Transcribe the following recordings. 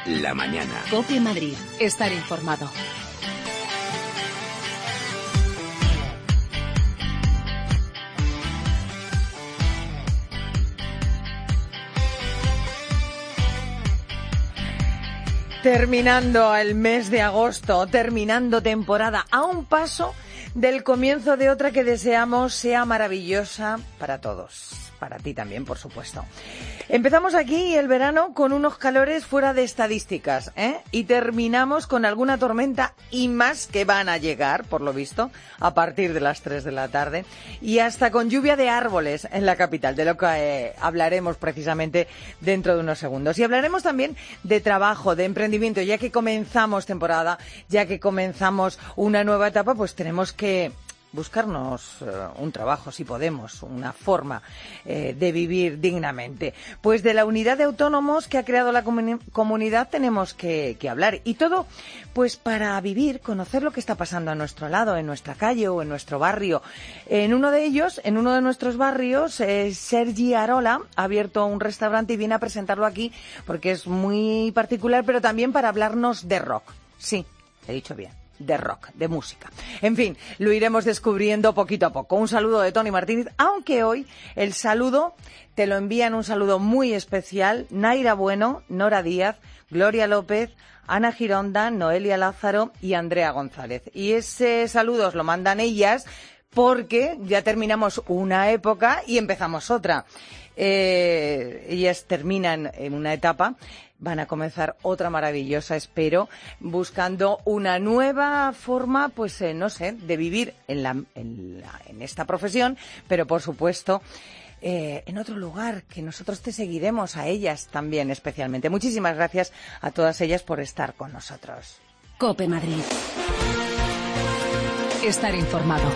la mañana. COPE Madrid. Estar informado. Terminando el mes de agosto, terminando temporada, a un paso del comienzo de otra que deseamos sea maravillosa para todos. Para ti también, por supuesto. Empezamos aquí el verano con unos calores fuera de estadísticas, y terminamos con alguna tormenta y más que van a llegar, por lo visto, a partir de las 3 de la tarde, y hasta con lluvia de árboles en la capital, de lo que hablaremos precisamente dentro de unos segundos. Y hablaremos también de trabajo, de emprendimiento, ya que comenzamos temporada, ya que comenzamos una nueva etapa, pues tenemos que buscarnos un trabajo, si podemos, una forma de vivir dignamente. Pues de la unidad de autónomos que ha creado la comunidad tenemos que hablar. Y todo, pues para vivir, conocer lo que está pasando a nuestro lado, en nuestra calle o en nuestro barrio. En uno de ellos, en uno de nuestros barrios, Sergi Arola ha abierto un restaurante y viene a presentarlo aquí porque es muy particular, pero también para hablarnos de rock. Sí, he dicho bien. De rock, de música. En fin, lo iremos descubriendo poquito a poco. Un saludo de Tony Martínez, aunque hoy el saludo te lo envían, un saludo muy especial, Naira Bueno, Nora Díaz, Gloria López, Ana Gironda, Noelia Lázaro y Andrea González. Y ese saludo os lo mandan ellas porque ya terminamos una época y empezamos otra. Ellas terminan en una etapa, van a comenzar otra maravillosa, espero, buscando una nueva forma, pues no sé, de vivir en esta profesión, pero por supuesto en otro lugar, que nosotros te seguiremos a ellas también especialmente. Muchísimas gracias a todas ellas por estar con nosotros. COPE Madrid. Estar informado.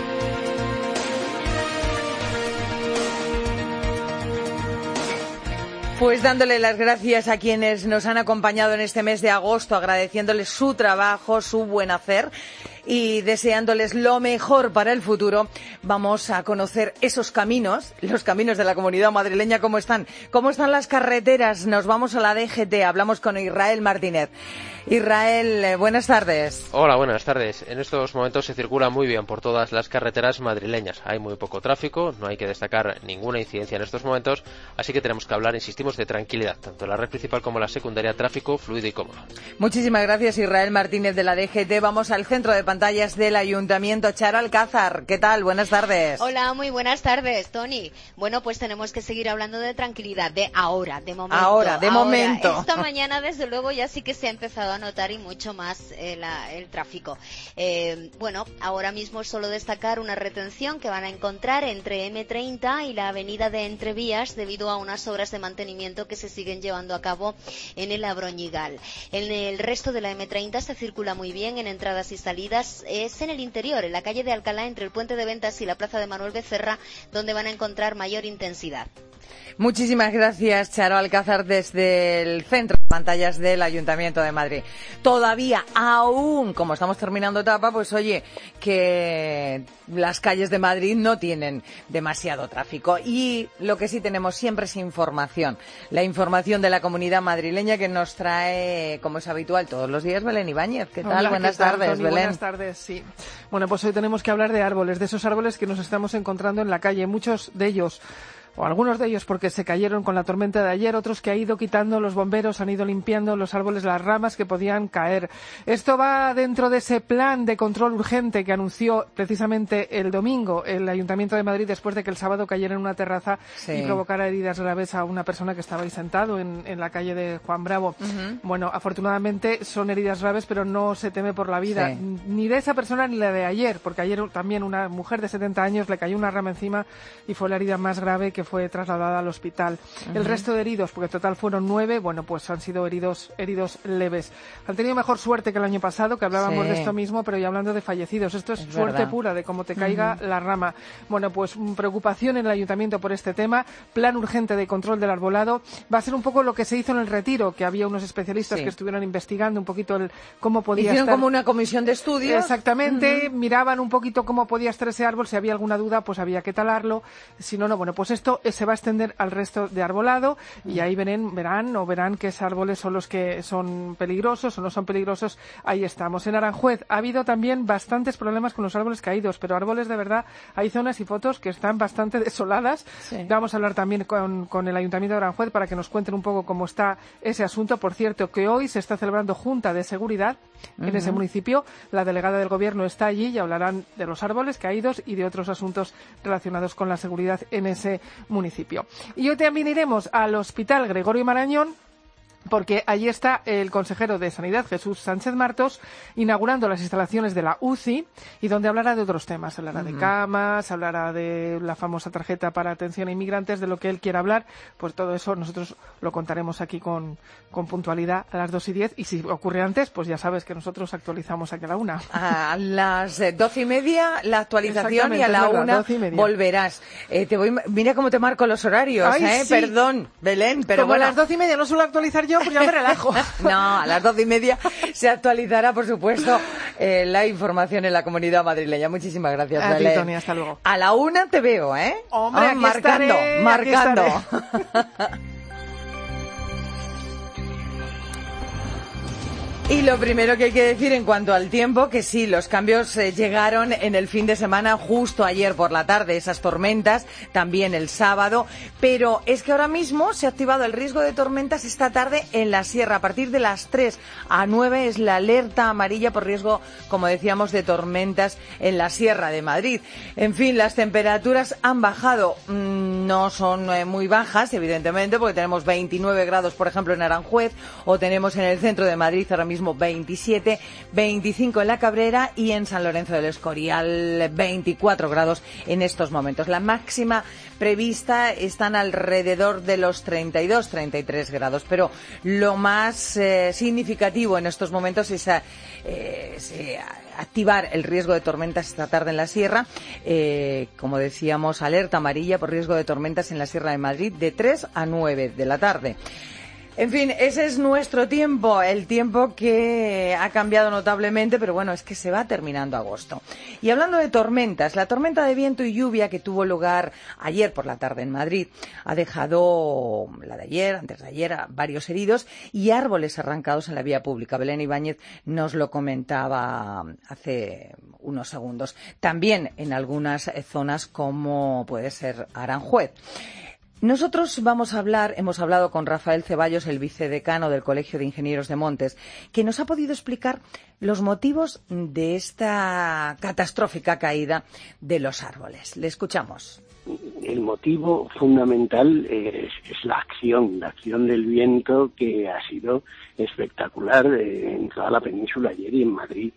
Pues dándole las gracias a quienes nos han acompañado en este mes de agosto, agradeciéndoles su trabajo, su buen hacer y deseándoles lo mejor para el futuro, vamos a conocer esos caminos, los caminos de la comunidad madrileña, cómo están las carreteras. Nos vamos a la DGT, hablamos con Israel Martínez. Israel, buenas tardes. Hola, buenas tardes. En estos momentos se circula muy bien por todas las carreteras madrileñas. Hay muy poco tráfico, no hay que destacar ninguna incidencia en estos momentos, así que tenemos que hablar, insistimos, de tranquilidad. Tanto la red principal como la secundaria, tráfico fluido y cómodo. Muchísimas gracias, Israel Martínez de la DGT. Vamos al centro de pantallas del Ayuntamiento. Charo Alcázar, ¿qué tal? Buenas tardes. Hola, muy buenas tardes, Tony. Bueno, pues tenemos que seguir hablando de tranquilidad, de ahora, de momento. Ahora. Esta mañana, desde luego, ya sí que se ha empezado a notar y mucho más el tráfico. Bueno, ahora mismo solo destacar una retención que van a encontrar entre M30 y la avenida de Entrevías debido a unas obras de mantenimiento que se siguen llevando a cabo en el Abroñigal. En el resto de la M30 se circula muy bien en entradas y salidas. Es en el interior, en la calle de Alcalá, entre el Puente de Ventas y la Plaza de Manuel Becerra, donde van a encontrar mayor intensidad. Muchísimas gracias, Charo Alcázar, desde el centro de pantallas del Ayuntamiento de Madrid. Todavía, aún, como estamos terminando etapa, pues oye, que las calles de Madrid no tienen demasiado tráfico. Y lo que sí tenemos siempre es información. La información de la comunidad madrileña que nos trae, como es habitual, todos los días, Belén Ibáñez. ¿Qué tal? Hola, buenas ¿qué tal, tardes, Tony? Belén. Buenas tardes, sí. Bueno, pues hoy tenemos que hablar de árboles, de esos árboles que nos estamos encontrando en la calle. Muchos de ellos, o algunos de ellos porque se cayeron con la tormenta de ayer, otros que ha ido quitando los bomberos, han ido limpiando los árboles, las ramas que podían caer. Esto va dentro de ese plan de control urgente que anunció precisamente el domingo el Ayuntamiento de Madrid después de que el sábado cayera en una terraza y provocara heridas graves a una persona que estaba ahí sentado en la calle de Juan Bravo. Bueno, afortunadamente son heridas graves, pero no se teme por la vida, ni de esa persona ni la de ayer, porque ayer también una mujer de 70 años le cayó una rama encima y fue la herida más grave, que fue trasladada al hospital. El resto de heridos, porque en total fueron 9, bueno, pues han sido heridos leves. Han tenido mejor suerte que el año pasado, que hablábamos de esto mismo, pero ya hablando de fallecidos. Esto es suerte pura, de cómo te caiga la rama. Bueno, pues preocupación en el Ayuntamiento por este tema, plan urgente de control del arbolado. Va a ser un poco lo que se hizo en el Retiro, que había unos especialistas que estuvieron investigando un poquito cómo podía Hicieron estar. como una comisión de estudio. Exactamente, miraban un poquito cómo podía estar ese árbol, si había alguna duda, pues había que talarlo. Si no, no, bueno, pues esto esto se va a extender al resto de arbolado y ahí verán qué árboles son los que son peligrosos o no son peligrosos. Ahí estamos. En Aranjuez ha habido también bastantes problemas con los árboles caídos, pero árboles de verdad, hay zonas y fotos que están bastante desoladas. Sí. Vamos a hablar también con el Ayuntamiento de Aranjuez para que nos cuenten un poco cómo está ese asunto. Por cierto, que hoy se está celebrando Junta de Seguridad en ese municipio. La delegada del Gobierno está allí y hablarán de los árboles caídos y de otros asuntos relacionados con la seguridad en ese municipio. Y hoy también iremos al Hospital Gregorio Marañón, porque allí está el consejero de Sanidad, Jesús Sánchez Martos, inaugurando las instalaciones de la UCI y donde hablará de otros temas. Hablará de camas, hablará de la famosa tarjeta para atención a inmigrantes, de lo que él quiera hablar. Pues todo eso nosotros lo contaremos aquí con puntualidad a las 2:10 y si ocurre antes, pues ya sabes que nosotros actualizamos aquí a la 1. A las 12:30 la actualización y a la 1 volverás. Mira cómo te marco los horarios. Ay, sí. Perdón, Belén, pero como bueno. A las 12:30 no suelo actualizar yo, pues ya me relajo. No, a las 12:30 se actualizará, por supuesto, la información en la Comunidad Madrileña. Muchísimas gracias, Belén. A ti, Tony, hasta luego. A la 1 te veo, ¿eh? Hombre, aquí marcando. Aquí estaré. Y lo primero que hay que decir en cuanto al tiempo, que sí, los cambios llegaron en el fin de semana, justo ayer por la tarde, esas tormentas, también el sábado, pero es que ahora mismo se ha activado el riesgo de tormentas esta tarde en la sierra. A partir de las 3 a 9 es la alerta amarilla por riesgo, como decíamos, de tormentas en la Sierra de Madrid. En fin, las temperaturas han bajado, no son muy bajas, evidentemente, porque tenemos 29 grados, por ejemplo, en Aranjuez, o tenemos en el centro de Madrid ahora mismo 27, 25 en La Cabrera y en San Lorenzo del Escorial 24 grados en estos momentos. La máxima prevista están alrededor de los 32, 33 grados, pero lo más significativo en estos momentos es activar el riesgo de tormentas esta tarde en la sierra. Como decíamos, alerta amarilla por riesgo de tormentas en la Sierra de Madrid de 3 a 9 de la tarde. En fin, ese es nuestro tiempo, el tiempo que ha cambiado notablemente, pero bueno, es que se va terminando agosto. Y hablando de tormentas, la tormenta de viento y lluvia que tuvo lugar ayer por la tarde en Madrid ha dejado, la de ayer, antes de ayer, a varios heridos y árboles arrancados en la vía pública. Belén Ibáñez nos lo comentaba hace unos segundos. También en algunas zonas como puede ser Aranjuez. Nosotros hemos hablado con Rafael Ceballos, el vicedecano del Colegio de Ingenieros de Montes, que nos ha podido explicar los motivos de esta catastrófica caída de los árboles. Le escuchamos. El motivo fundamental es la acción del viento, que ha sido espectacular en toda la península ayer y en Madrid.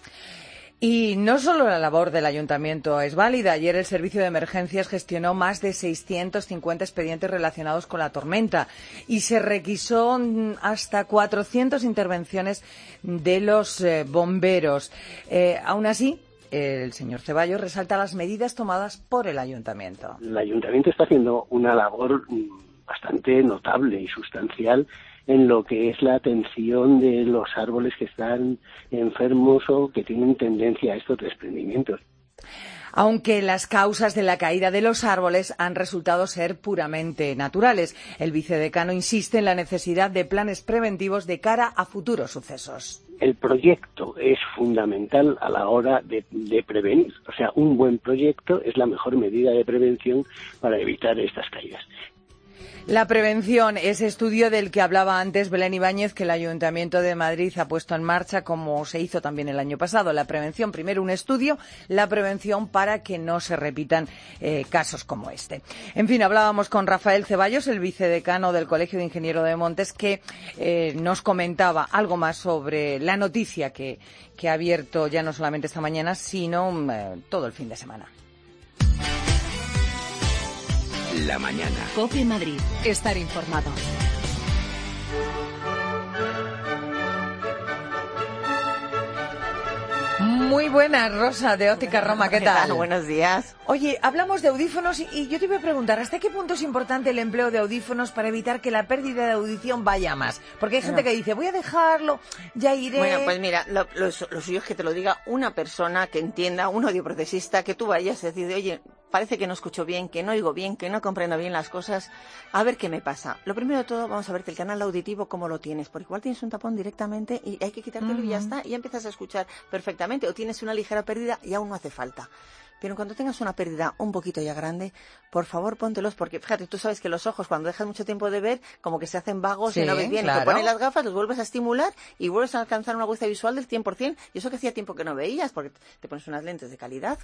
Y no solo la labor del Ayuntamiento es válida. Ayer el Servicio de Emergencias gestionó más de 650 expedientes relacionados con la tormenta y se requisó hasta 400 intervenciones de los bomberos. Aún así, el señor Ceballos resalta las medidas tomadas por el Ayuntamiento. El Ayuntamiento está haciendo una labor bastante notable y sustancial en lo que es la atención de los árboles que están enfermos o que tienen tendencia a estos desprendimientos. Aunque las causas de la caída de los árboles han resultado ser puramente naturales, el vicedecano insiste en la necesidad de planes preventivos de cara a futuros sucesos. El proyecto es fundamental a la hora de prevenir. O sea, un buen proyecto es la mejor medida de prevención para evitar estas caídas. La prevención, ese estudio del que hablaba antes Belén Ibáñez, que el Ayuntamiento de Madrid ha puesto en marcha, como se hizo también el año pasado. La prevención, primero un estudio, la prevención para que no se repitan casos como este. En fin, hablábamos con Rafael Ceballos, el vicedecano del Colegio de Ingenieros de Montes, que nos comentaba algo más sobre la noticia que ha abierto ya no solamente esta mañana, sino todo el fin de semana. La mañana. COPE Madrid. Estar informado. Muy buenas, Rosa, de Óptica Roma, ¿qué tal? Buenos días. Oye, hablamos de audífonos y yo te voy a preguntar, ¿hasta qué punto es importante el empleo de audífonos para evitar que la pérdida de audición vaya más? Porque hay gente que dice, voy a dejarlo, ya iré... Bueno, pues mira, lo suyo es que te lo diga una persona que entienda, un audioprotesista, que tú vayas a decir, oye, parece que no escucho bien, que no oigo bien, que no comprendo bien las cosas, a ver qué me pasa. Lo primero de todo, vamos a verte el canal auditivo, cómo lo tienes, porque igual tienes un tapón directamente y hay que quitártelo y ya está, y ya empiezas a escuchar perfectamente, o tienes una ligera pérdida y aún no hace falta. Pero cuando tengas una pérdida un poquito ya grande, por favor póntelos, porque fíjate, tú sabes que los ojos cuando dejas mucho tiempo de ver, como que se hacen vagos y no ves bien. Claro. Y te pones las gafas, los vuelves a estimular y vuelves a alcanzar una agudeza visual del 100%. Y eso que hacía tiempo que no veías, porque te pones unas lentes de calidad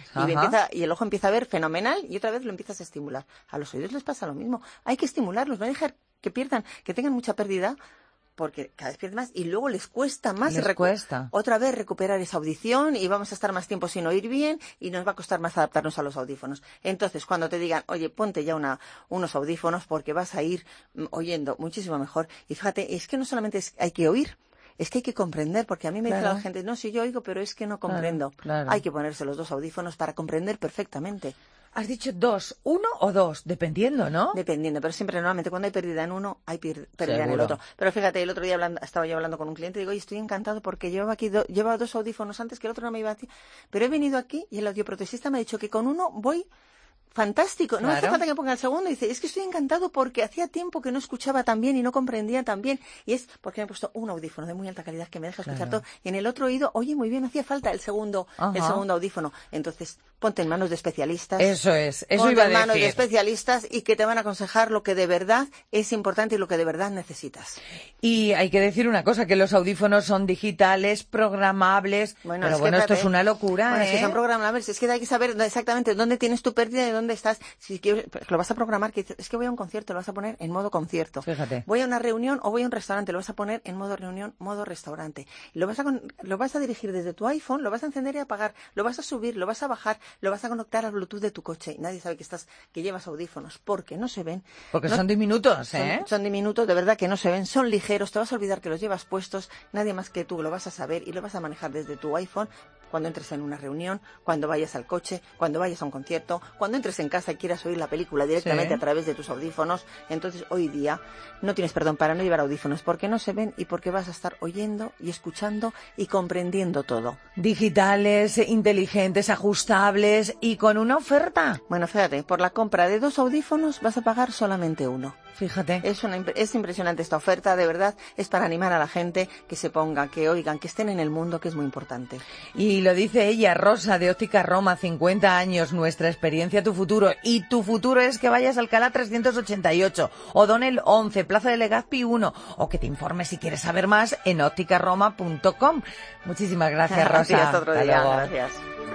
y el ojo empieza a ver fenomenal y otra vez lo empiezas a estimular. A los oídos les pasa lo mismo. Hay que estimularlos, no dejar que pierdan, que tengan mucha pérdida, porque cada vez pierden más y luego les cuesta más otra vez recuperar esa audición y vamos a estar más tiempo sin oír bien y nos va a costar más adaptarnos a los audífonos. Entonces, cuando te digan, oye, ponte ya unos audífonos porque vas a ir oyendo muchísimo mejor. Y fíjate, es que no solamente hay que oír, es que hay que comprender, porque a mí me dice la gente, no, si yo oigo, pero es que no comprendo. Claro. Hay que ponerse los dos audífonos para comprender perfectamente. Has dicho 2, 1 o 2, dependiendo, ¿no? Dependiendo, pero siempre normalmente cuando hay pérdida en uno, hay pérdida en el otro. Pero fíjate, el otro día estaba yo hablando con un cliente y digo, oye, estoy encantado porque llevaba 2 audífonos antes que el otro no me iba a decir. Pero he venido aquí y el audioprotesista me ha dicho que con uno voy fantástico, no me hace falta que ponga el segundo. Y dice, es que estoy encantado porque hacía tiempo que no escuchaba tan bien y no comprendía tan bien. Y es porque me he puesto un audífono de muy alta calidad que me deja escuchar todo. Y en el otro oído, oye, muy bien, hacía falta el segundo audífono. Entonces, ponte en manos de especialistas. Eso iba a decir. Ponte en manos de especialistas y que te van a aconsejar lo que de verdad es importante y lo que de verdad necesitas. Y hay que decir una cosa, que los audífonos son digitales, programables. Pero esto es una locura, Bueno, es que son programables. Es que hay que saber exactamente dónde tienes tu pérdida y dónde estás. Si quieres, lo vas a programar, que dices, es que voy a un concierto, lo vas a poner en modo concierto. Fíjate. Voy a una reunión o voy a un restaurante, lo vas a poner en modo reunión, modo restaurante. Lo vas a dirigir desde tu iPhone, lo vas a encender y apagar, lo vas a subir, lo vas a bajar, lo vas a conectar al Bluetooth de tu coche y nadie sabe que llevas audífonos porque no se ven. Porque son diminutos, Son diminutos, de verdad que no se ven, son ligeros, te vas a olvidar que los llevas puestos, nadie más que tú lo vas a saber y lo vas a manejar desde tu iPhone cuando entres en una reunión, cuando vayas al coche, cuando vayas a un concierto, cuando entres en casa y quieras oír la película directamente a través de tus audífonos. Entonces, hoy día no tienes perdón para no llevar audífonos porque no se ven y porque vas a estar oyendo y escuchando y comprendiendo todo. Digitales, inteligentes, ajustables y con una oferta. Bueno, fíjate, por la compra de 2 audífonos vas a pagar solamente 1. Fíjate. Es impresionante esta oferta, de verdad, es para animar a la gente que se ponga, que oigan, que estén en el mundo, que es muy importante. Y lo dice ella, Rosa, de Óptica Roma, 50 años, nuestra experiencia, tu futuro. Y tu futuro es que vayas a Alcalá 388, O'Donnell 11, Plaza de Legazpi 1, o que te informes si quieres saber más en ópticaroma.com. Muchísimas gracias, Rosa. Hasta otro día, gracias.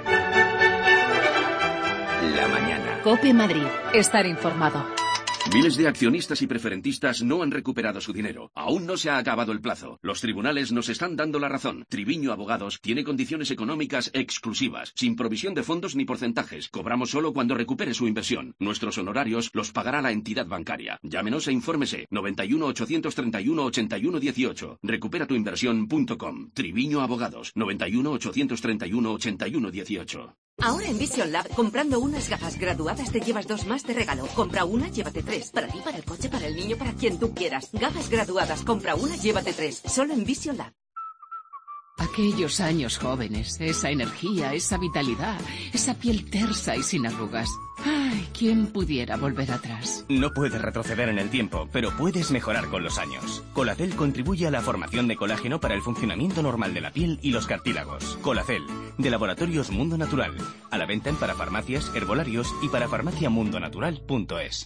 La mañana. COPE Madrid. Estar informado. Miles de accionistas y preferentistas no han recuperado su dinero. Aún no se ha acabado el plazo. Los tribunales nos están dando la razón. Triviño Abogados tiene condiciones económicas exclusivas, sin provisión de fondos ni porcentajes. Cobramos solo cuando recupere su inversión. Nuestros honorarios los pagará la entidad bancaria. Llámenos e infórmese. 91 831 81 18. Recuperatuinversión.com. Triviño Abogados. 91 831 81 18. Ahora en Vision Lab, comprando unas gafas graduadas te llevas 2 más de regalo. Compra una, llévate 3. Para ti, para el coche, para el niño, para quien tú quieras. Gafas graduadas, compra una, llévate 3. Solo en Vision Lab. Aquellos años jóvenes, esa energía, esa vitalidad, esa piel tersa y sin arrugas. Ay, ¿quién pudiera volver atrás? No puedes retroceder en el tiempo, pero puedes mejorar con los años. Colacel contribuye a la formación de colágeno para el funcionamiento normal de la piel y los cartílagos. Colacel, de Laboratorios Mundo Natural. A la venta en parafarmacias, herbolarios y parafarmaciamundonatural.es.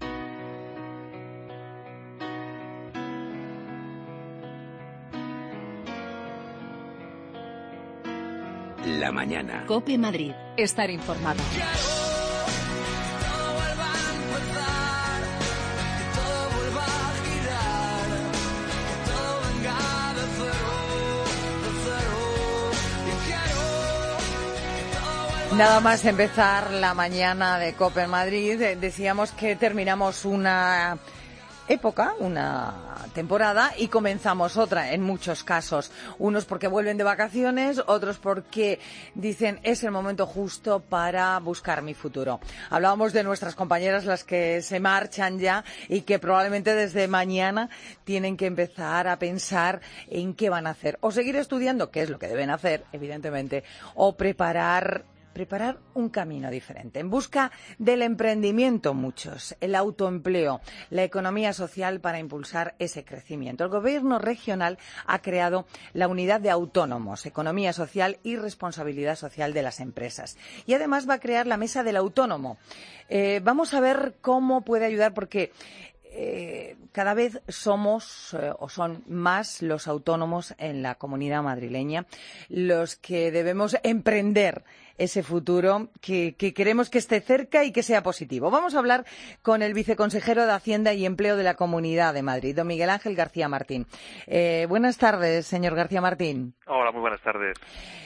La mañana. COPE Madrid. Estar informado. Nada más empezar la mañana de COPE Madrid, decíamos que terminamos una época, una temporada y comenzamos otra en muchos casos. Unos porque vuelven de vacaciones, otros porque dicen es el momento justo para buscar mi futuro. Hablábamos de nuestras compañeras, las que se marchan ya y que probablemente desde mañana tienen que empezar a pensar en qué van a hacer. O seguir estudiando, que es lo que deben hacer, evidentemente, o preparar preparar un camino diferente, en busca del emprendimiento muchos, el autoempleo, la economía social para impulsar ese crecimiento. El Gobierno regional ha creado la Unidad de Autónomos, Economía Social y Responsabilidad Social de las Empresas. Y además va a crear la Mesa del Autónomo. Vamos a ver cómo puede ayudar, porque cada vez somos o son más los autónomos en la comunidad madrileña los que debemos emprender ese futuro que queremos que esté cerca y que sea positivo. Vamos a hablar con el viceconsejero de Hacienda y Empleo de la Comunidad de Madrid, don Miguel Ángel García Martín. Buenas tardes, señor García Martín. Hola, muy buenas tardes.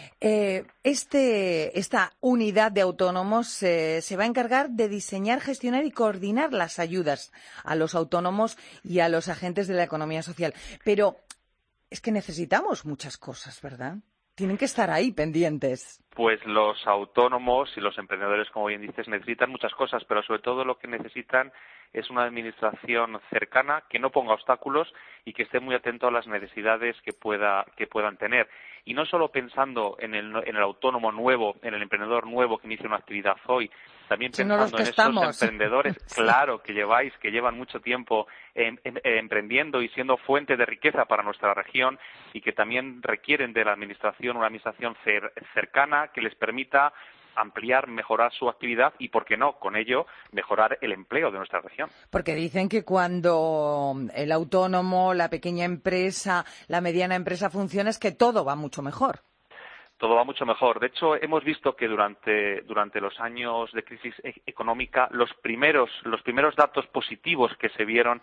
Esta unidad de autónomos se va a encargar de diseñar, gestionar y coordinar las ayudas a los autónomos y a los agentes de la economía social. Pero es que necesitamos muchas cosas, ¿verdad? Tienen que estar ahí pendientes. Pues los autónomos y los emprendedores, como bien dices, necesitan muchas cosas, pero sobre todo lo que necesitan es una administración cercana, que no ponga obstáculos y que esté muy atento a las necesidades que puedan tener. Y no solo pensando en el autónomo nuevo, en el emprendedor nuevo que inicia una actividad hoy, también pensando en esos emprendedores, claro, que llevan mucho tiempo emprendiendo y siendo fuente de riqueza para nuestra región y que también requieren de la administración, una administración cercana que les permita ampliar, mejorar su actividad y, ¿por qué no?, con ello mejorar el empleo de nuestra región. Porque dicen que cuando el autónomo, la pequeña empresa, la mediana empresa funciona es que todo va mucho mejor. Todo va mucho mejor. De hecho, hemos visto que durante los años de crisis económica, los primeros datos positivos que se vieron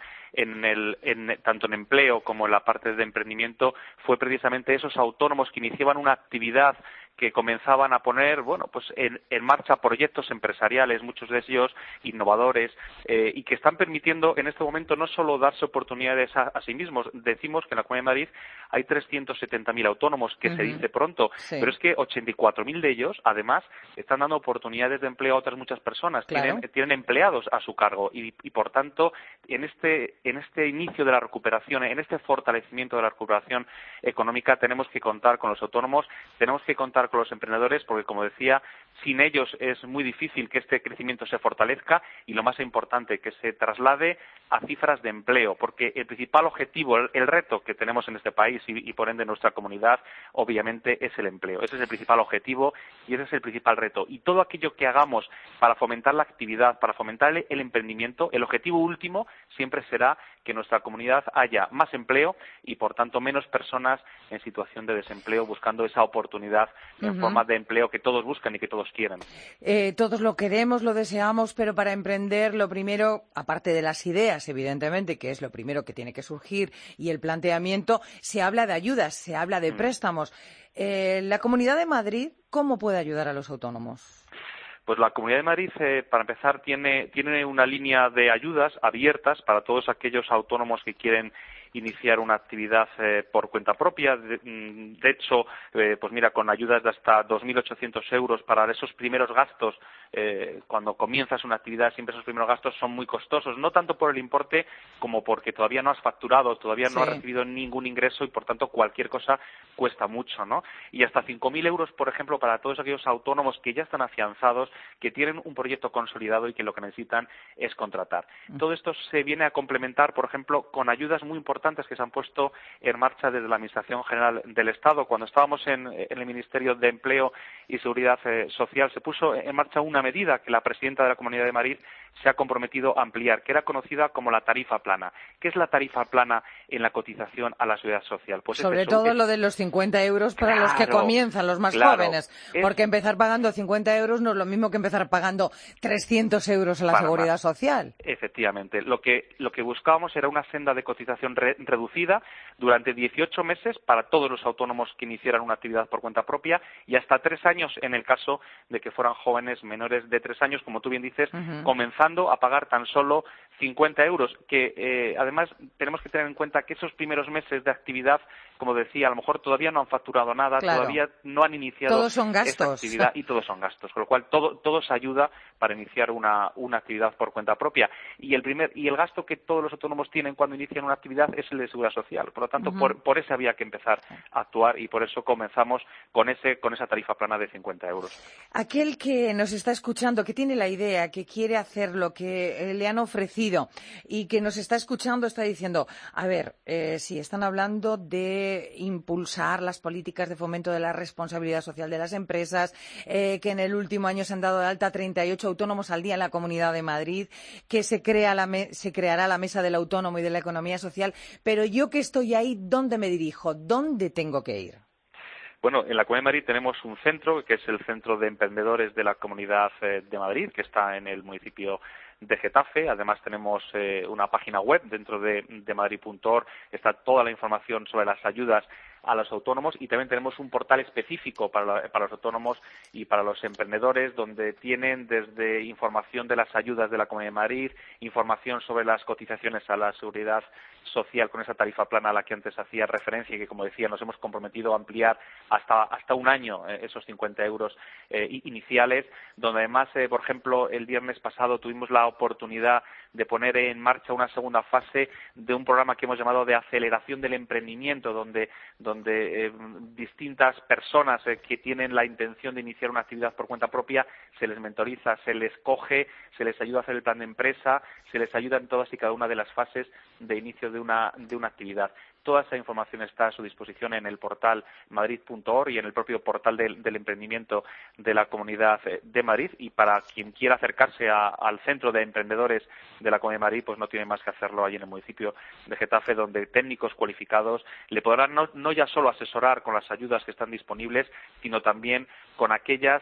tanto en empleo como en la parte de emprendimiento fue precisamente esos autónomos que iniciaban una actividad, que comenzaban a poner en marcha proyectos empresariales, muchos de ellos innovadores, y que están permitiendo en este momento no solo darse oportunidades a sí mismos. Decimos que en la Comunidad de Madrid hay 370.000 autónomos, que se dice pronto, sí, pero es que 84.000 de ellos, además, están dando oportunidades de empleo a otras muchas personas. Claro. Tienen empleados a su cargo y por tanto, en este inicio de la recuperación, en este fortalecimiento de la recuperación económica, tenemos que contar con los autónomos, tenemos que contar con los emprendedores, porque, como decía, sin ellos es muy difícil que este crecimiento se fortalezca y, lo más importante, que se traslade a cifras de empleo, porque el principal objetivo, el reto que tenemos en este país y por ende en nuestra comunidad, obviamente, es el empleo. Ese es el principal objetivo y ese es el principal reto. Y todo aquello que hagamos para fomentar la actividad, para fomentar el emprendimiento, el objetivo último siempre será que en nuestra comunidad haya más empleo y, por tanto, menos personas en situación de desempleo buscando esa oportunidad en forma de empleo que todos buscan y que todos quieren. Todos lo queremos, lo deseamos, pero para emprender lo primero, aparte de las ideas, evidentemente, que es lo primero que tiene que surgir, y el planteamiento, se habla de ayudas, se habla de préstamos. ¿La Comunidad de Madrid cómo puede ayudar a los autónomos? Pues la Comunidad de Madrid, para empezar, tiene una línea de ayudas abiertas para todos aquellos autónomos que quieren iniciar una actividad por cuenta propia. De hecho, pues mira, con ayudas de hasta 2.800 euros para esos primeros gastos, cuando comienzas una actividad, siempre esos primeros gastos son muy costosos, no tanto por el importe como porque todavía no has facturado, todavía no has recibido ningún ingreso y, por tanto, cualquier cosa cuesta mucho, ¿no? Y hasta 5.000 euros, por ejemplo, para todos aquellos autónomos que ya están afianzados, que tienen un proyecto consolidado y que lo que necesitan es contratar. Todo esto se viene a complementar, por ejemplo, con ayudas muy importantes que se han puesto en marcha desde la Administración General del Estado. Cuando estábamos en el Ministerio de Empleo y Seguridad Social, se puso en marcha una medida que la presidenta de la Comunidad de Madrid se ha comprometido a ampliar, que era conocida como la tarifa plana. ¿Qué es la tarifa plana en la cotización a la Seguridad Social? Pues sobre todo lo de los 50 euros para los que comienzan, los más jóvenes, porque empezar pagando 50 euros no es lo mismo que empezar pagando 300 euros a la Seguridad Social. Efectivamente. Lo que buscábamos era una senda de cotización reducida durante 18 meses para todos los autónomos que iniciaran una actividad por cuenta propia y hasta 3 años en el caso de que fueran jóvenes menores de 3 años, como tú bien dices, comenzar empezando a pagar tan solo 50 euros, que además tenemos que tener en cuenta que esos primeros meses de actividad, como decía, a lo mejor todavía no han facturado nada, claro, todavía no han iniciado todos son gastos. esta actividad y todos son gastos, con lo cual todo se ayuda para iniciar una actividad por cuenta propia. Y el gasto que todos los autónomos tienen cuando inician una actividad es el de seguridad social. Por lo tanto, por eso había que empezar a actuar y por eso comenzamos con esa tarifa plana de 50 euros. Aquel que nos está escuchando, que tiene la idea, que quiere hacerlo, que le han ofrecido y que nos está escuchando, está diciendo, a ver, si están hablando de impulsar las políticas de fomento de la responsabilidad social de las empresas, que en el último año se han dado de alta 38 autónomos al día en la Comunidad de Madrid, que se creará la Mesa del Autónomo y de la Economía Social, pero yo que estoy ahí, ¿dónde me dirijo? ¿Dónde tengo que ir? Bueno, en la Comunidad de Madrid tenemos un centro, que es el Centro de Emprendedores de la Comunidad de Madrid, que está en el municipio de Getafe. Además tenemos una página web dentro de madrid.org, está toda la información sobre las ayudas a los autónomos, y también tenemos un portal específico para los autónomos y para los emprendedores, donde tienen desde información de las ayudas de la Comunidad de Madrid, información sobre las cotizaciones a la seguridad social con esa tarifa plana a la que antes hacía referencia y que, como decía, nos hemos comprometido a ampliar hasta un año esos 50 euros iniciales, donde además, por ejemplo, el viernes pasado tuvimos la oportunidad de poner en marcha una segunda fase de un programa que hemos llamado de aceleración del emprendimiento, donde distintas personas que tienen la intención de iniciar una actividad por cuenta propia se les mentoriza, se les coge, se les ayuda a hacer el plan de empresa, se les ayuda en todas y cada una de las fases de inicio de una actividad. Toda esa información está a su disposición en el portal madrid.org y en el propio portal del emprendimiento de la Comunidad de Madrid, y para quien quiera acercarse al Centro de Emprendedores de la Comunidad de Madrid, pues no tiene más que hacerlo allí en el municipio de Getafe, donde técnicos cualificados le podrán no ya solo asesorar con las ayudas que están disponibles, sino también con aquellos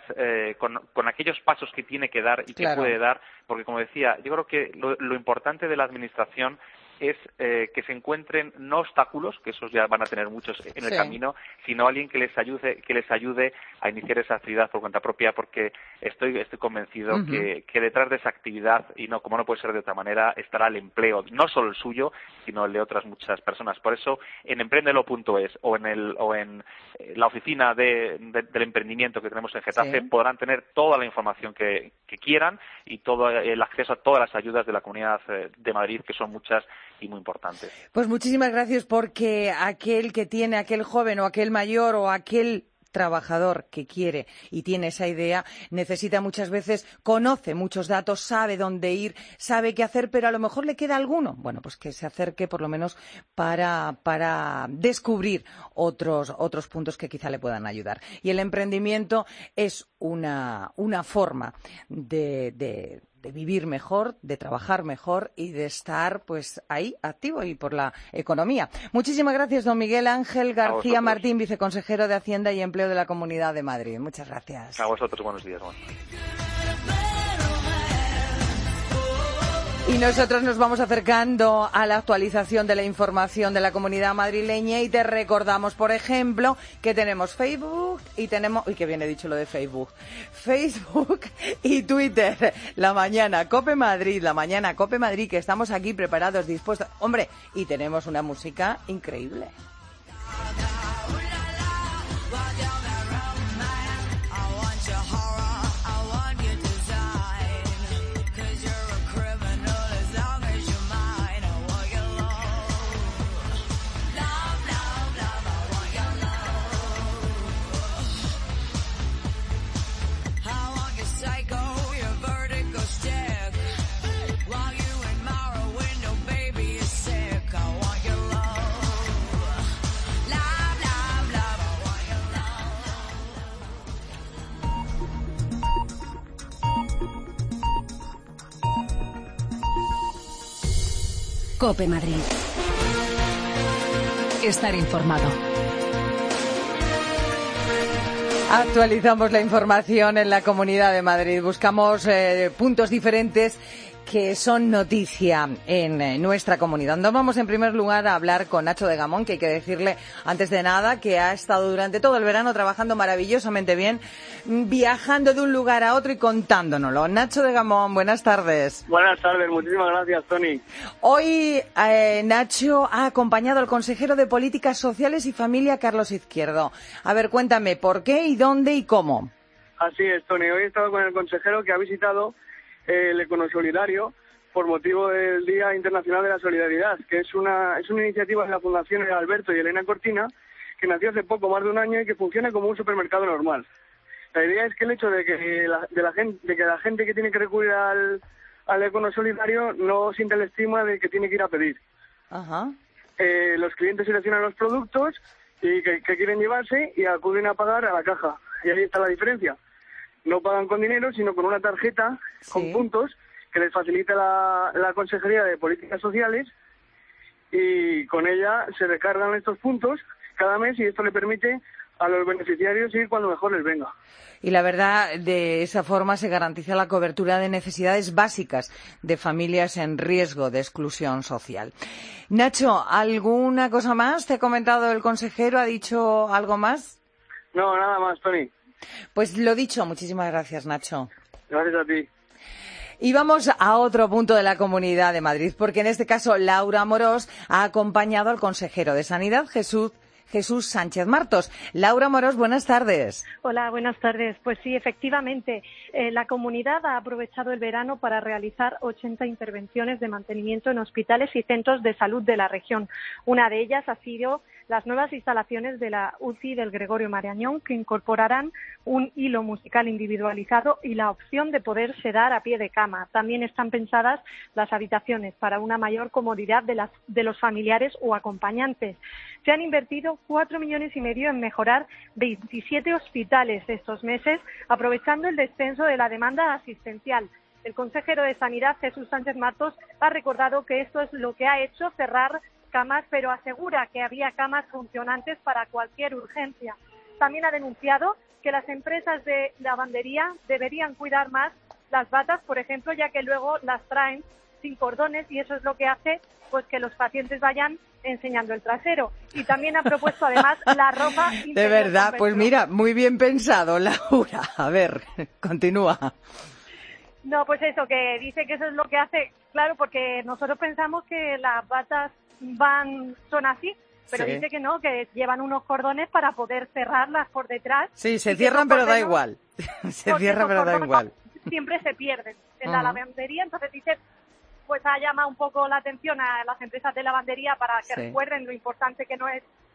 pasos que tiene que dar y que puede dar, porque, como decía, yo creo que lo importante de la administración es que se encuentren no obstáculos, que esos ya van a tener muchos en el camino, sino alguien que les ayude a iniciar esa actividad por cuenta propia, porque estoy convencido que detrás de esa actividad, y no, como no puede ser de otra manera, estará el empleo, no solo el suyo, sino el de otras muchas personas. Por eso, en emprendelo.es o en la oficina del emprendimiento que tenemos en Getafe, podrán tener toda la información que quieran y todo el acceso a todas las ayudas de la Comunidad de Madrid, que son muchas y muy importantes. Pues muchísimas gracias, porque aquel joven o aquel mayor o aquel trabajador que quiere y tiene esa idea necesita muchas veces, conoce muchos datos, sabe dónde ir, sabe qué hacer, pero a lo mejor le queda alguno. Bueno, pues que se acerque por lo menos para descubrir otros puntos que quizá le puedan ayudar. Y el emprendimiento es una forma de vivir mejor, de trabajar mejor y de estar pues ahí activo y por la economía. Muchísimas gracias, don Miguel Ángel García Martín, viceconsejero de Hacienda y Empleo de la Comunidad de Madrid. Muchas gracias. A vosotros, buenos días. Juan. Y nosotros nos vamos acercando a la actualización de la información de la comunidad madrileña y te recordamos, por ejemplo, que tenemos Facebook y tenemos... Uy, que bien he dicho lo de Facebook. Facebook y Twitter. La mañana Cope Madrid, que estamos aquí preparados, dispuestos. Hombre, y tenemos una música increíble. COPE Madrid. Estar informado. Actualizamos la información en la Comunidad de Madrid. Buscamos puntos diferentes que son noticia en nuestra comunidad. Nos vamos en primer lugar a hablar con Nacho de Gamón, que hay que decirle antes de nada que ha estado durante todo el verano trabajando maravillosamente bien, viajando de un lugar a otro y contándonoslo. Nacho de Gamón, buenas tardes. Buenas tardes, muchísimas gracias, Tony. Hoy Nacho ha acompañado al consejero de Políticas Sociales y Familia, Carlos Izquierdo. A ver, cuéntame, ¿por qué y dónde y cómo? Así es, Tony. Hoy he estado con el consejero que ha visitado el Econosolidario por motivo del Día Internacional de la Solidaridad, que es una iniciativa de la Fundación Alberto y Elena Cortina, que nació hace poco, más de un año, y que funciona como un supermercado normal. La idea es que el hecho de que la gente que tiene que recurrir al Econosolidario no sienta el estigma de que tiene que ir a pedir. Ajá. Los clientes seleccionan los productos y que quieren llevarse y acuden a pagar a la caja. Y ahí está la diferencia. No pagan con dinero, sino con una tarjeta con puntos que les facilita la Consejería de Políticas Sociales, y con ella se recargan estos puntos cada mes y esto le permite a los beneficiarios ir cuando mejor les venga. Y la verdad, de esa forma se garantiza la cobertura de necesidades básicas de familias en riesgo de exclusión social. Nacho, ¿alguna cosa más? ¿Te ha comentado el consejero? ¿Ha dicho algo más? No, nada más, Tony. Pues lo dicho, muchísimas gracias, Nacho. Gracias a ti. Y vamos a otro punto de la Comunidad de Madrid, porque en este caso Laura Amorós ha acompañado al consejero de Sanidad, Jesús Sánchez Martos. Laura Amorós, buenas tardes. Hola, buenas tardes. Pues sí, efectivamente, la comunidad ha aprovechado el verano para realizar 80 intervenciones de mantenimiento en hospitales y centros de salud de la región. Una de ellas ha sido las nuevas instalaciones de la UCI del Gregorio Marañón, que incorporarán un hilo musical individualizado y la opción de poder sedar a pie de cama. También están pensadas las habitaciones para una mayor comodidad de los familiares o acompañantes. Se han invertido 4,5 millones en mejorar 27 hospitales estos meses, aprovechando el descenso de la demanda asistencial. El consejero de Sanidad, Jesús Sánchez Martos, ha recordado que esto es lo que ha hecho cerrar camas, pero asegura que había camas funcionantes para cualquier urgencia. También ha denunciado que las empresas de lavandería deberían cuidar más las batas, por ejemplo, ya que luego las traen sin cordones y eso es lo que hace pues que los pacientes vayan enseñando el trasero. Y también ha propuesto además la ropa interior. De verdad, pues mira, muy bien pensado, Laura. A ver, continúa. No, pues eso, que dice que eso es lo que hace, claro, porque nosotros pensamos que las batas son así, pero dice que no, que llevan unos cordones para poder cerrarlas por detrás. Sí, se cierran pero da igual. Se cierran pero da igual. Siempre se pierden en la lavandería, entonces dice, pues ha llamado un poco la atención a las empresas de lavandería para que recuerden lo importante que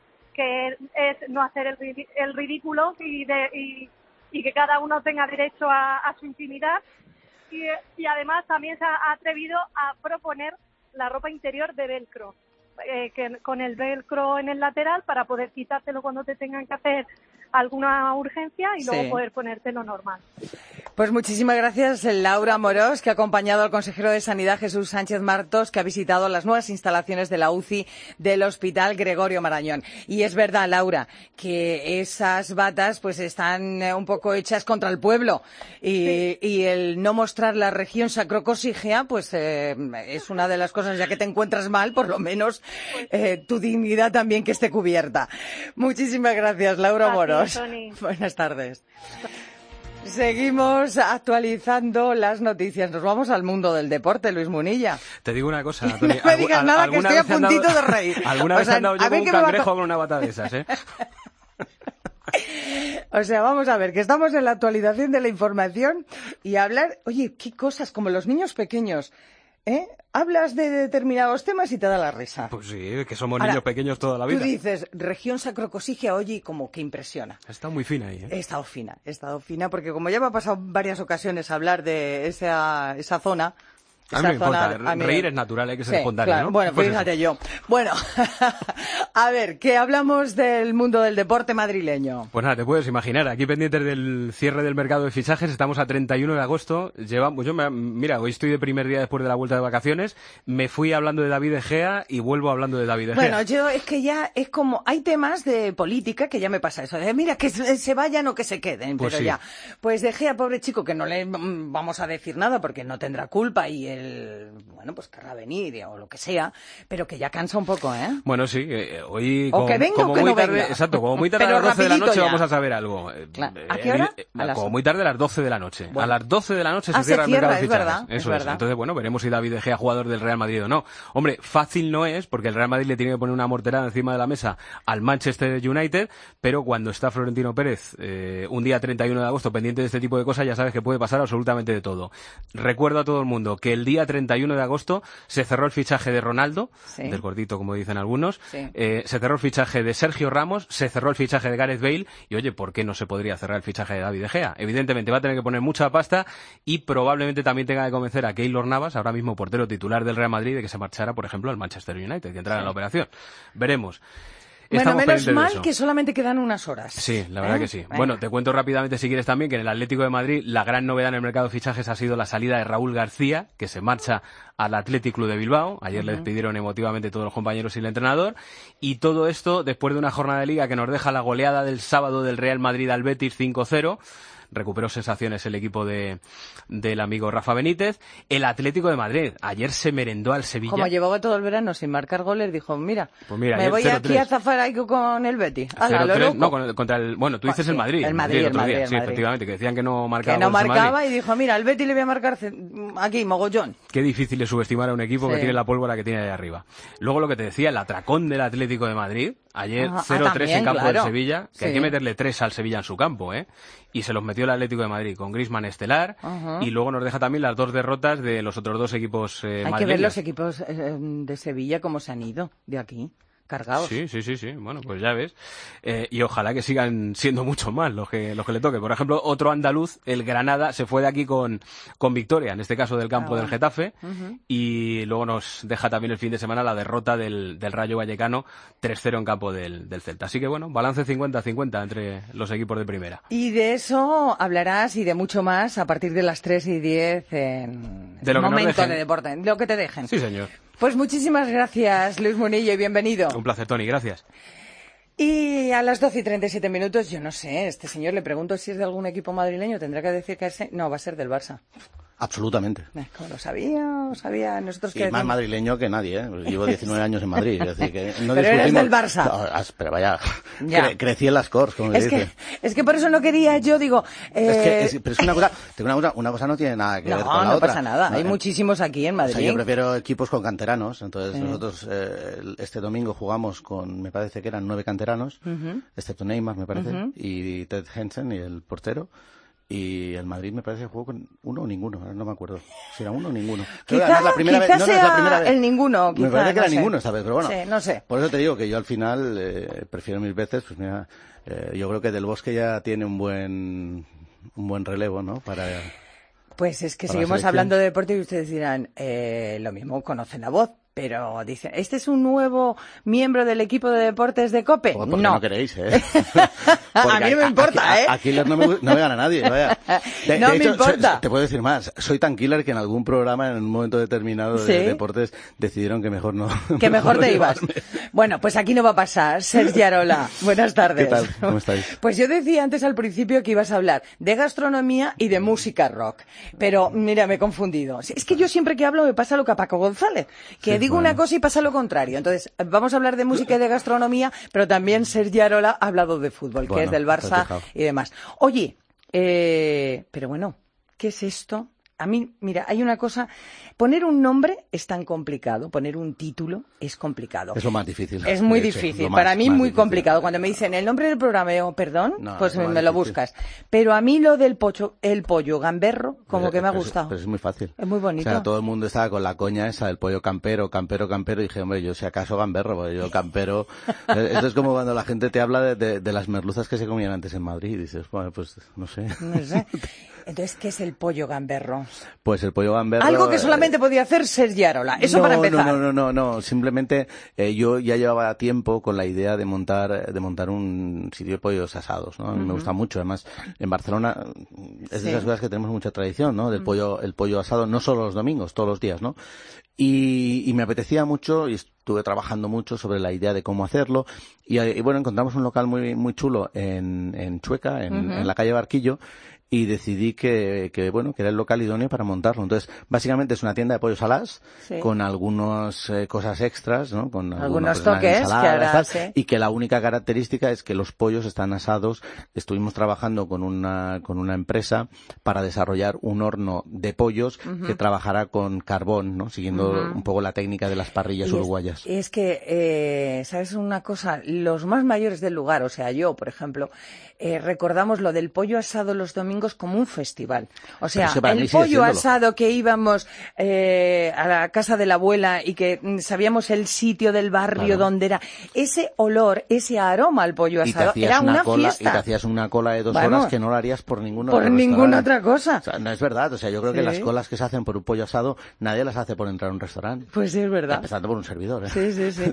es no hacer el ridículo y que cada uno tenga derecho a su intimidad. Y además también se ha atrevido a proponer la ropa interior de velcro, con el velcro en el lateral para poder quitártelo cuando te tengan que hacer alguna urgencia y luego poder ponértelo normal. Pues muchísimas gracias, Laura Amorós, que ha acompañado al consejero de Sanidad, Jesús Sánchez Martos, que ha visitado las nuevas instalaciones de la UCI del Hospital Gregorio Marañón. Y es verdad, Laura, que esas batas pues están un poco hechas contra el pueblo y el no mostrar la región sacrococígea pues es una de las cosas, ya que te encuentras mal, por lo menos tu dignidad también que esté cubierta. Muchísimas gracias, Laura Amorós. Buenas tardes. Seguimos actualizando las noticias. Nos vamos al mundo del deporte, Luis Munilla. Te digo una cosa, Tony. No me digas nada, que estoy a puntito de reír. Alguna vez he andado yo como un cangrejo con una bata de esas, ¿eh? O sea, vamos a ver, que estamos en la actualización de la información y hablar... Oye, qué cosas, como los niños pequeños, ¿eh? Hablas de determinados temas y te da la risa. Pues sí, que somos niños pequeños toda la vida. Tú dices, región sacrococígea, oye, como que impresiona. Ha estado muy fina ahí, ¿eh? He estado fina, porque como ya me ha pasado varias ocasiones hablar de esa zona... A mí me importa, reír es natural, hay que ser espontáneo, claro, ¿no? Bueno, pues fíjate yo. Bueno, a ver, que hablamos del mundo del deporte madrileño. Pues nada, te puedes imaginar, aquí pendientes del cierre del mercado de fichajes, estamos a 31 de agosto, mira, hoy estoy de primer día después de la vuelta de vacaciones, me fui hablando de David De Gea y vuelvo hablando de David De Gea. Bueno, yo es que ya es como, hay temas de política que ya me pasa eso, de mira, que se vayan o que se queden, pues pero sí. ya. Pues De Gea, pobre chico, que no le vamos a decir nada porque no tendrá culpa y él, bueno, pues querrá venir o lo que sea, pero que ya cansa un poco, ¿eh? Bueno, sí, hoy o que venga o que muy no tarde, venga. Exacto, como muy tarde a las 12 de la noche vamos a saber algo. ¿A qué hora? Como muy tarde a las 12 de la noche. Bueno. A las 12 de la noche se cierra el mercado de fichajes. Eso es. Entonces, bueno, veremos si David De Gea jugador del Real Madrid o no. Hombre, fácil no es, porque el Real Madrid le tiene que poner una morterada encima de la mesa al Manchester United, pero cuando está Florentino Pérez un día 31 de agosto pendiente de este tipo de cosas, ya sabes que puede pasar absolutamente de todo. Recuerdo a todo el mundo que el día 31 de agosto se cerró el fichaje de Ronaldo, del gordito como dicen algunos, se cerró el fichaje de Sergio Ramos, se cerró el fichaje de Gareth Bale, y oye, ¿por qué no se podría cerrar el fichaje de David De Gea? Evidentemente va a tener que poner mucha pasta y probablemente también tenga que convencer a Keylor Navas, ahora mismo portero titular del Real Madrid, de que se marchara, por ejemplo, al Manchester United, que entrara en la operación. Veremos. Bueno, menos mal que solamente quedan unas horas. Sí, la verdad que sí. Bueno, te cuento rápidamente, si quieres también, que en el Atlético de Madrid la gran novedad en el mercado de fichajes ha sido la salida de Raúl García, que se marcha al Athletic Club de Bilbao. Ayer le despidieron emotivamente todos los compañeros y el entrenador. Y todo esto después de una jornada de liga que nos deja la goleada del sábado del Real Madrid al Betis 5-0. Recuperó sensaciones el equipo del amigo Rafa Benítez. El Atlético de Madrid ayer se merendó al Sevilla. Como llevaba todo el verano sin marcar goles, dijo, mira me voy 0-3. Aquí a zafar ahí con el Betis. No, contra el... Bueno, tú dices el Madrid. El Madrid. Sí, efectivamente, que decían que no marcaba. Que no marcaba y dijo, mira, el Betis le voy a marcar aquí, mogollón. Qué difícil es subestimar a un equipo que tiene la pólvora que tiene ahí arriba. Luego lo que te decía, el atracón del Atlético de Madrid. Ayer 0-3 en campo del Sevilla, que hay que meterle 3 al Sevilla en su campo, y se los metió el Atlético de Madrid con Griezmann estelar, y luego nos deja también las 2 derrotas de los otros 2 equipos madrileños. Hay que ver los equipos de Sevilla cómo se han ido de aquí. Cargados. Sí. Bueno, pues ya ves. Y ojalá que sigan siendo mucho más los que le toque. Por ejemplo, otro andaluz, el Granada, se fue de aquí con victoria, en este caso del campo del Getafe. Y luego nos deja también el fin de semana la derrota del Rayo Vallecano 3-0 en campo del Celta. Así que bueno, balance 50-50 entre los equipos de primera. Y de eso hablarás y de mucho más a partir de las 3:10 en el momento de deporte, de lo que te dejen. Sí, señor. Pues muchísimas gracias, Luis Munillo, y bienvenido. Un placer, Tony, gracias. Y a las 12:37, yo no sé, este señor le pregunto si es de algún equipo madrileño, tendrá que decir que no, va a ser del Barça. Absolutamente. Como lo sabía. Nosotros y más madrileño que nadie, Llevo 19 años en Madrid. Es decir, que no pero eres del Barça. No, pero vaya, crecí en las Corts, como se dice. Es que por eso no quería, yo digo... pero es que una cosa no tiene nada que ver con la otra. No pasa nada, hay muchísimos aquí en Madrid. O sea, yo prefiero equipos con canteranos, entonces nosotros este domingo jugamos con, me parece que eran 9 canteranos, excepto Neymar, me parece, y Ted Hensen, y el portero. Y el Madrid me parece que jugó con uno o ninguno, no me acuerdo si era uno o ninguno. Quizás sea la primera vez. El ninguno, me parece que era ninguno esta vez, pero bueno. Sí, no sé. Por eso te digo que yo al final prefiero 1000 veces, pues mira, yo creo que Del Bosque ya tiene un buen relevo, ¿no? Pues es que seguimos hablando de deporte y ustedes dirán, lo mismo conocen la voz. Pero dicen, ¿este es un nuevo miembro del equipo de deportes de COPE? Porque no queréis, a mí no me importa, Aquí no me gana nadie, vaya. De hecho, me importa. Te puedo decir más. Soy tan killer que en algún programa, en un momento determinado de deportes, decidieron que mejor no. Que mejor te ibas. Bueno, pues aquí no va a pasar. Sergi Arola, buenas tardes. ¿Qué tal? ¿Cómo estáis? Pues yo decía antes al principio que ibas a hablar de gastronomía y de música rock. Pero, mira, me he confundido. Es que yo siempre que hablo me pasa lo que a Paco González. Que digo una cosa y pasa lo contrario. Entonces, vamos a hablar de música y de gastronomía, pero también Sergi Arola ha hablado de fútbol, que es del Barça y demás. Oye, pero bueno, ¿qué es esto? A mí, mira, hay una cosa, poner un nombre es tan complicado, poner un título es complicado. Es lo más difícil. Es muy difícil, para mí muy complicado. Cuando me dicen el nombre del programa, yo, perdón, pues me lo buscas. Pero a mí lo del pollo gamberro, como que me ha gustado. Pero es muy fácil. Es muy bonito. O sea, todo el mundo estaba con la coña esa del pollo campero, y dije, hombre, yo si acaso gamberro, porque yo campero... Esto es como cuando la gente te habla de las merluzas que se comían antes en Madrid, y dices, bueno, pues no sé. No sé. Entonces, ¿qué es el pollo gamberro? Pues el pollo gamberro... Algo que solamente podía hacer Sergi Arola. Eso para empezar. No. Simplemente yo ya llevaba tiempo con la idea de montar un sitio de pollos asados, ¿no? A mí me gusta mucho. Además, en Barcelona es de esas cosas que tenemos mucha tradición, ¿no? Del el pollo asado, no solo los domingos, todos los días, ¿no? Y me apetecía mucho y estuve trabajando mucho sobre la idea de cómo hacerlo. Y bueno, encontramos un local muy, muy chulo en Chueca, en la calle Barquillo. y decidí que era el local idóneo para montarlo. Entonces, básicamente es una tienda de pollos alas con algunas cosas extras, ¿no? Con algunos toques que ahora, y que la única característica es que los pollos están asados. Estuvimos trabajando con una empresa para desarrollar un horno de pollos que trabajara con carbón, ¿no? Siguiendo un poco la técnica de las parrillas uruguayas. Es que, ¿sabes una cosa? Los más mayores del lugar, o sea, yo, por ejemplo, recordamos lo del pollo asado los domingos como un festival. O sea, el pollo asado que íbamos a la casa de la abuela y que sabíamos el sitio del barrio donde era, ese olor, ese aroma al pollo asado, era una fiesta. Y te hacías una cola de 2 horas que no lo harías por ninguna otra cosa. O sea, no es verdad. O sea, yo creo que las colas que se hacen por un pollo asado, nadie las hace por entrar a un restaurante. Pues sí, es verdad. Empezando por un servidor, ¿eh? Sí.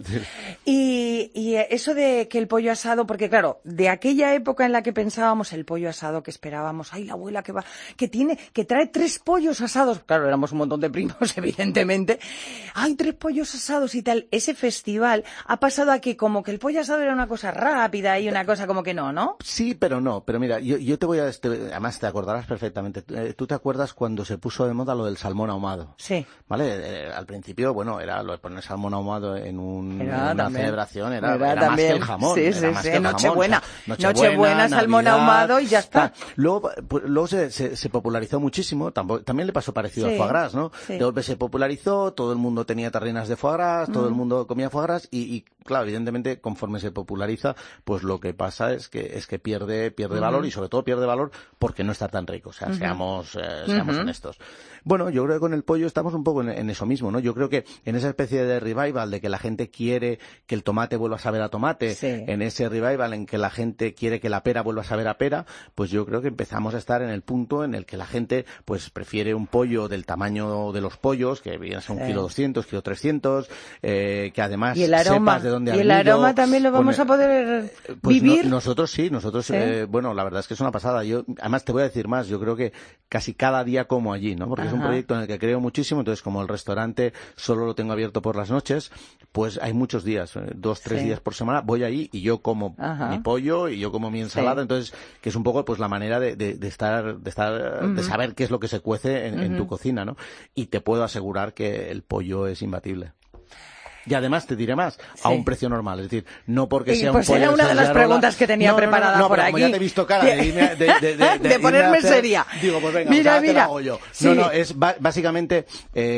Y eso de que el pollo asado, porque claro, de aquella época en la que pensábamos el pollo asado que esperábamos, ay, la abuela que trae 3 pollos asados, claro, éramos un montón de primos, evidentemente, hay 3 pollos asados y tal, ese festival ha pasado a que como que el pollo asado era una cosa rápida y una cosa como que no. Sí, pero no, pero mira, yo te voy a, además te acordarás perfectamente, tú te acuerdas cuando se puso de moda lo del salmón ahumado. Sí. ¿Vale? Al principio, bueno, era lo de poner salmón ahumado en una celebración, era más que el jamón. Sí. Nochebuena, salmón ahumado y ya está. Luego se popularizó muchísimo, también le pasó parecido al foie gras, ¿no? Sí. De golpe se popularizó, todo el mundo tenía tarrinas de foie gras, todo el mundo comía foie gras y claro, evidentemente, conforme se populariza, pues lo que pasa es que pierde valor y sobre todo pierde valor porque no está tan rico. O sea, seamos honestos. Bueno, yo creo que con el pollo estamos un poco en eso mismo, ¿no? Yo creo que en esa especie de revival de que la gente quiere que el tomate vuelva a saber a tomate, en ese revival en que la gente quiere que la pera vuelva a saber a pera, pues yo creo que empezamos a estar en el punto en el que la gente pues prefiere un pollo del tamaño de los pollos, que viene a ser 1,2 kg, 1,3 kg, que además sepas de dónde ha venido. Y el aroma también lo vamos a poder vivir. Nosotros sí, bueno, la verdad es que es una pasada. Yo, además te voy a decir más, yo creo que casi cada día como allí, ¿no? Porque es un proyecto en el que creo muchísimo, entonces como el restaurante solo lo tengo abierto por las noches, pues hay muchos días, 2-3 días por semana, voy allí y yo como mi pollo y yo como mi ensalada, entonces que es un poco pues la manera de saber qué es lo que se cuece en tu cocina, ¿no? Y te puedo asegurar que el pollo es imbatible. Y además te diré más, a un precio normal, es decir, no porque sea un pollo. Pues era una de las preguntas que tenía preparada por aquí. Como ya te he visto cara de ponerme seria. Digo, pues venga, mira. Te lo hago yo. Sí. No, es básicamente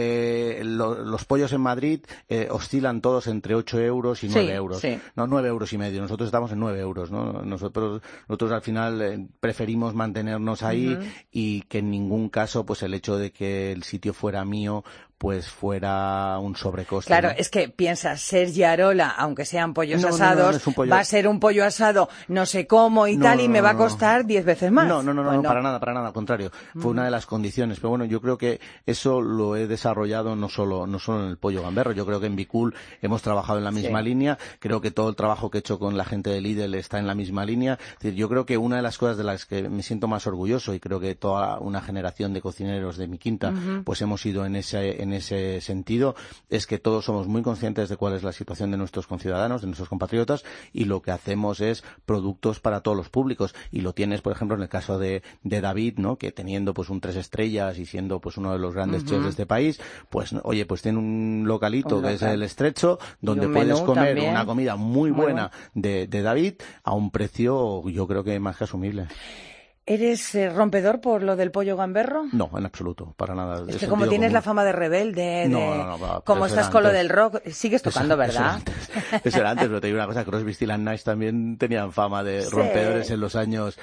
los pollos en Madrid oscilan todos entre 8 euros y 9 euros. Sí. No, 9 euros y medio. Nosotros estamos en 9 euros, ¿no? Nosotros al final preferimos mantenernos ahí y que en ningún caso pues el hecho de que el sitio fuera mío pues fuera un sobrecoste. Claro, ¿no? es que piensas, Sergi Arola, aunque sean pollos asados, no va a ser un pollo asado no sé cómo y tal, y me va a costar 10 veces más. No, para nada, al contrario. Fue una de las condiciones. Pero bueno, yo creo que eso lo he desarrollado no solo en el pollo gamberro. Yo creo que en Bicul hemos trabajado en la misma línea. Creo que todo el trabajo que he hecho con la gente de Lidl está en la misma línea. Es decir, yo creo que una de las cosas de las que me siento más orgulloso, y creo que toda una generación de cocineros de mi quinta, pues hemos ido en ese sentido, es que todos somos muy conscientes de cuál es la situación de nuestros conciudadanos, de nuestros compatriotas, y lo que hacemos es productos para todos los públicos. Y lo tienes, por ejemplo, en el caso de David, ¿no? Que teniendo pues un 3 estrellas y siendo pues uno de los grandes chefs de este país, pues oye, pues tiene un localito que es el Estrecho, donde puedes comer también una comida muy buena de David a un precio, yo creo que más que asumible. ¿Eres rompedor por lo del pollo gamberro? No, en absoluto, para nada. Es que como tienes la fama de rebelde, como estás con lo del rock, sigues tocando, ¿verdad? Eso era antes, pero te digo una cosa, Crosby, Stills & Nash también tenían fama de rompedores en los años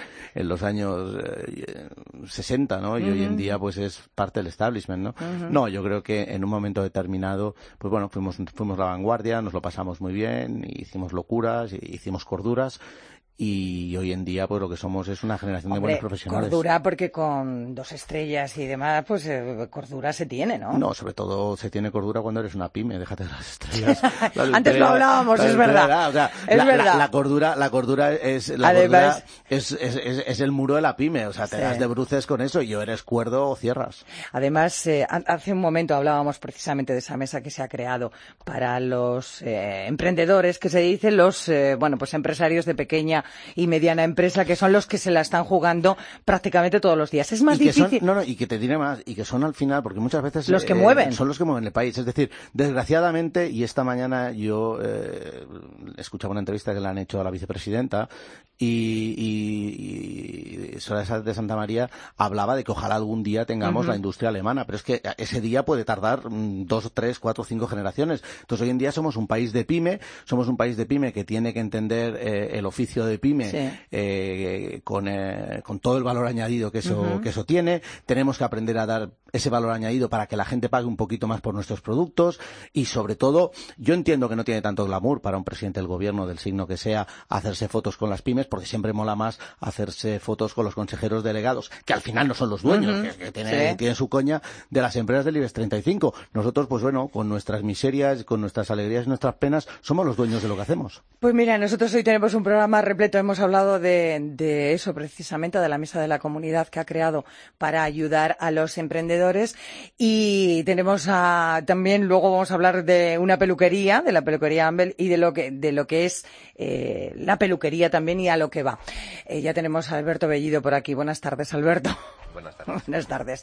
60, ¿no? Y hoy en día pues es parte del establishment, ¿no? No, yo creo que en un momento determinado, pues bueno, fuimos la vanguardia, nos lo pasamos muy bien, hicimos locuras, hicimos corduras. Y hoy en día pues lo que somos es una generación de buenos profesionales. Cordura, porque con 2 estrellas y demás, pues cordura se tiene, ¿no? No, sobre todo se tiene cordura cuando eres una pyme, déjate de las estrellas. Antes lo hablábamos, es verdad. O sea, la cordura es el muro de la pyme, o sea, te das de bruces con eso y o eres cuerdo o cierras. Además, hace un momento hablábamos precisamente de esa mesa que se ha creado para los emprendedores, que se dice los pues empresarios de pequeña y mediana empresa, que son los que se la están jugando prácticamente todos los días. Es más difícil. Y que te diré más, y que son al final, porque muchas veces los que mueven. Son los que mueven el país. Es decir, desgraciadamente, y esta mañana yo escuchaba una entrevista que le han hecho a la vicepresidenta, y Soraya de Santa María hablaba de que ojalá algún día tengamos la industria alemana, pero es que ese día puede tardar 2, 3, 4, 5 generaciones. Entonces hoy en día somos un país de pyme, que tiene que entender el oficio de pyme con todo el valor añadido que eso tiene. Tenemos que aprender a dar ese valor añadido para que la gente pague un poquito más por nuestros productos, y sobre todo, yo entiendo que no tiene tanto glamour para un presidente del gobierno, del signo que sea, hacerse fotos con las pymes, porque siempre mola más hacerse fotos con los consejeros delegados, que al final no son los dueños, que tienen su coña, de las empresas del IBEX 35. Nosotros, pues bueno, con nuestras miserias, con nuestras alegrías y nuestras penas, somos los dueños de lo que hacemos. Pues mira, nosotros hoy tenemos un programa repleto. Hemos hablado de eso precisamente, de la mesa de la comunidad que ha creado para ayudar a los emprendedores, y tenemos también, luego vamos a hablar de una peluquería, de la peluquería Ambel, y de lo que es la peluquería también y a lo que va. Ya tenemos a Alberto Bellido por aquí. Buenas tardes, Alberto. Buenas tardes. Buenas tardes.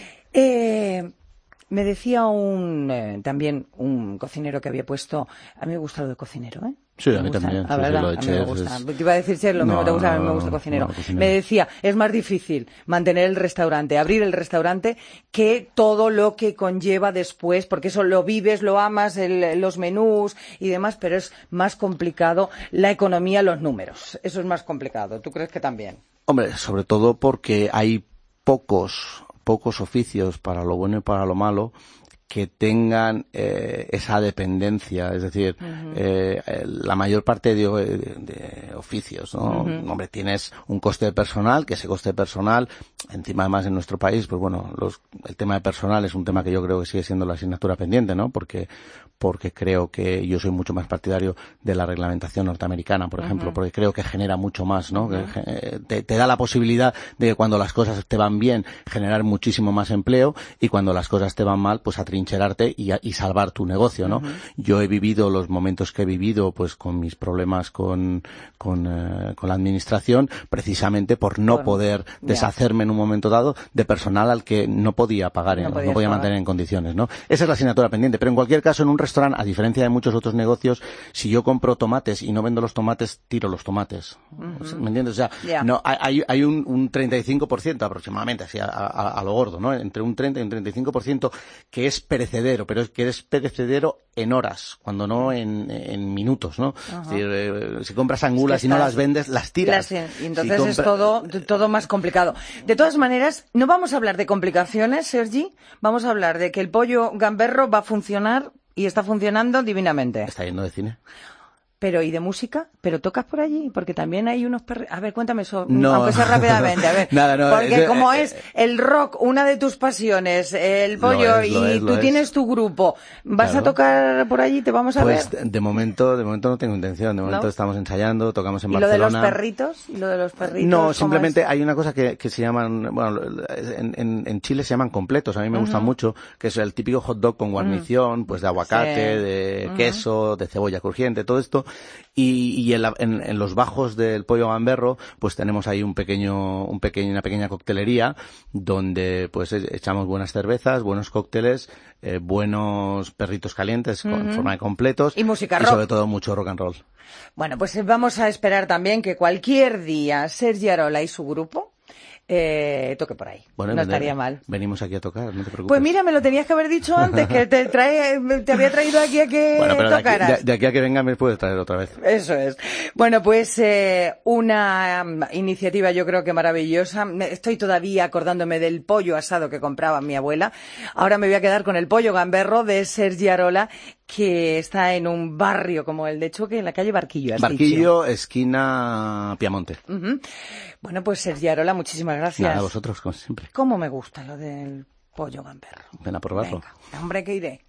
Me decía también un cocinero que había puesto... A mí me gusta lo de cocinero, ¿eh? Sí, a mí también. La verdad, a mí me gusta. Te iba a decir si es lo mismo te gusta, a mí me gusta cocinero. Me decía, es más difícil mantener el restaurante, abrir el restaurante, que todo lo que conlleva después, porque eso lo vives, lo amas, los menús y demás, pero es más complicado la economía, los números. Eso es más complicado. ¿Tú crees que también? Hombre, sobre todo porque hay pocos oficios, para lo bueno y para lo malo, que tengan esa dependencia, es decir, la mayor parte de oficios, ¿no? Hombre, tienes un coste de personal, que ese coste de personal, encima además en nuestro país, pues bueno, el tema de personal es un tema que yo creo que sigue siendo la asignatura pendiente, ¿no? Porque creo que yo soy mucho más partidario de la reglamentación norteamericana, por ejemplo, porque creo que genera mucho más, ¿no? Que te da la posibilidad de que cuando las cosas te van bien, generar muchísimo más empleo, y cuando las cosas te van mal, pues atrincherarte y salvar tu negocio, ¿no? Yo he vivido los momentos que he vivido, pues con mis problemas con la administración, precisamente por no poder deshacerme en un momento dado de personal al que no podía pagar, no podía mantener en condiciones, ¿no? Esa es la asignatura pendiente, pero en cualquier caso, en un restaurante, a diferencia de muchos otros negocios, si yo compro tomates y no vendo los tomates, tiro los tomates. ¿Me entiendes? O sea, no, hay un 35% aproximadamente, así a lo gordo, ¿no? Entre un 30 y un 35% que es perecedero, pero es que es perecedero en horas, cuando no en minutos, ¿no? Es decir, si compras angulas y no las vendes, las tiras. Y entonces es todo más complicado. De todas maneras, no vamos a hablar de complicaciones, Sergi, vamos a hablar de que el pollo gamberro va a funcionar y está funcionando divinamente. ¿Está yendo de cine? Pero, ¿y de música? ¿Pero tocas por allí? Porque también hay unos A ver, cuéntame eso, aunque sea rápidamente, a ver. Nada, porque como es el rock, una de tus pasiones, el pollo, tú tienes tu grupo, ¿vas a tocar por allí? ¿Te vamos a ver? Pues de momento no tengo intención, de momento estamos ensayando, tocamos en Barcelona. ¿Y lo de los perritos? No, simplemente hay una cosa que se llaman, bueno, en Chile se llaman completos, a mí me gustan mucho, que es el típico hot dog con guarnición, pues de aguacate, de queso, de cebolla crujiente, todo esto. Y en los bajos del pollo gamberro, pues tenemos ahí una pequeña coctelería donde pues echamos buenas cervezas, buenos cócteles, buenos perritos calientes en forma de completos y música rock. Y sobre todo mucho rock and roll. Bueno, pues vamos a esperar también que cualquier día Sergi Arola y su grupo toque por ahí. Bueno, no estaría mal. Venimos aquí a tocar, no te preocupes. Pues mira, me lo tenías que haber dicho antes, que te había traído aquí a que tocaras. De aquí a que venga me puedes traer otra vez. Eso es. Bueno, pues una iniciativa yo creo que maravillosa. Estoy todavía acordándome del pollo asado que compraba mi abuela. Ahora me voy a quedar con el pollo gamberro de Sergi Arola, que está en un barrio como el de Choque, en la calle Barquillo. Barquillo, esquina Piamonte. Bueno, pues Sergi Arola, muchísimas gracias. Nada, a vosotros, como siempre. ¿Cómo me gusta lo del pollo gamberro? Ven a probarlo. Venga, hombre, que iré.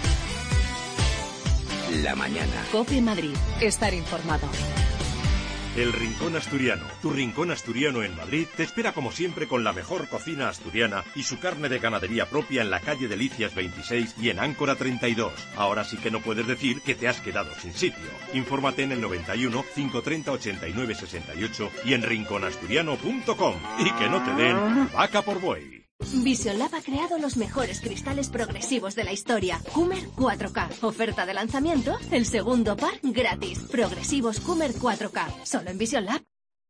La mañana. COPE Madrid. Estar informado. El Rincón Asturiano, tu Rincón Asturiano en Madrid, te espera como siempre con la mejor cocina asturiana y su carne de ganadería propia en la calle Delicias 26 y en Áncora 32. Ahora sí que no puedes decir que te has quedado sin sitio. Infórmate en el 91 530 89 68 y en rinconasturiano.com. Y que no te den vaca por buey. Vision Lab ha creado los mejores cristales progresivos de la historia. Coomer 4K. Oferta de lanzamiento, el segundo par gratis. Progresivos Coomer 4K. Solo en Vision Lab.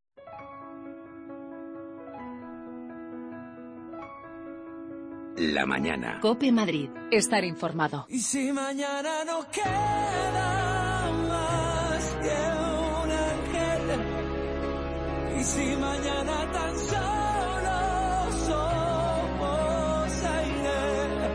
La mañana. COPE Madrid. Estar informado. Y si mañana no queda más que un ángel, y si mañana tan solo somos aire,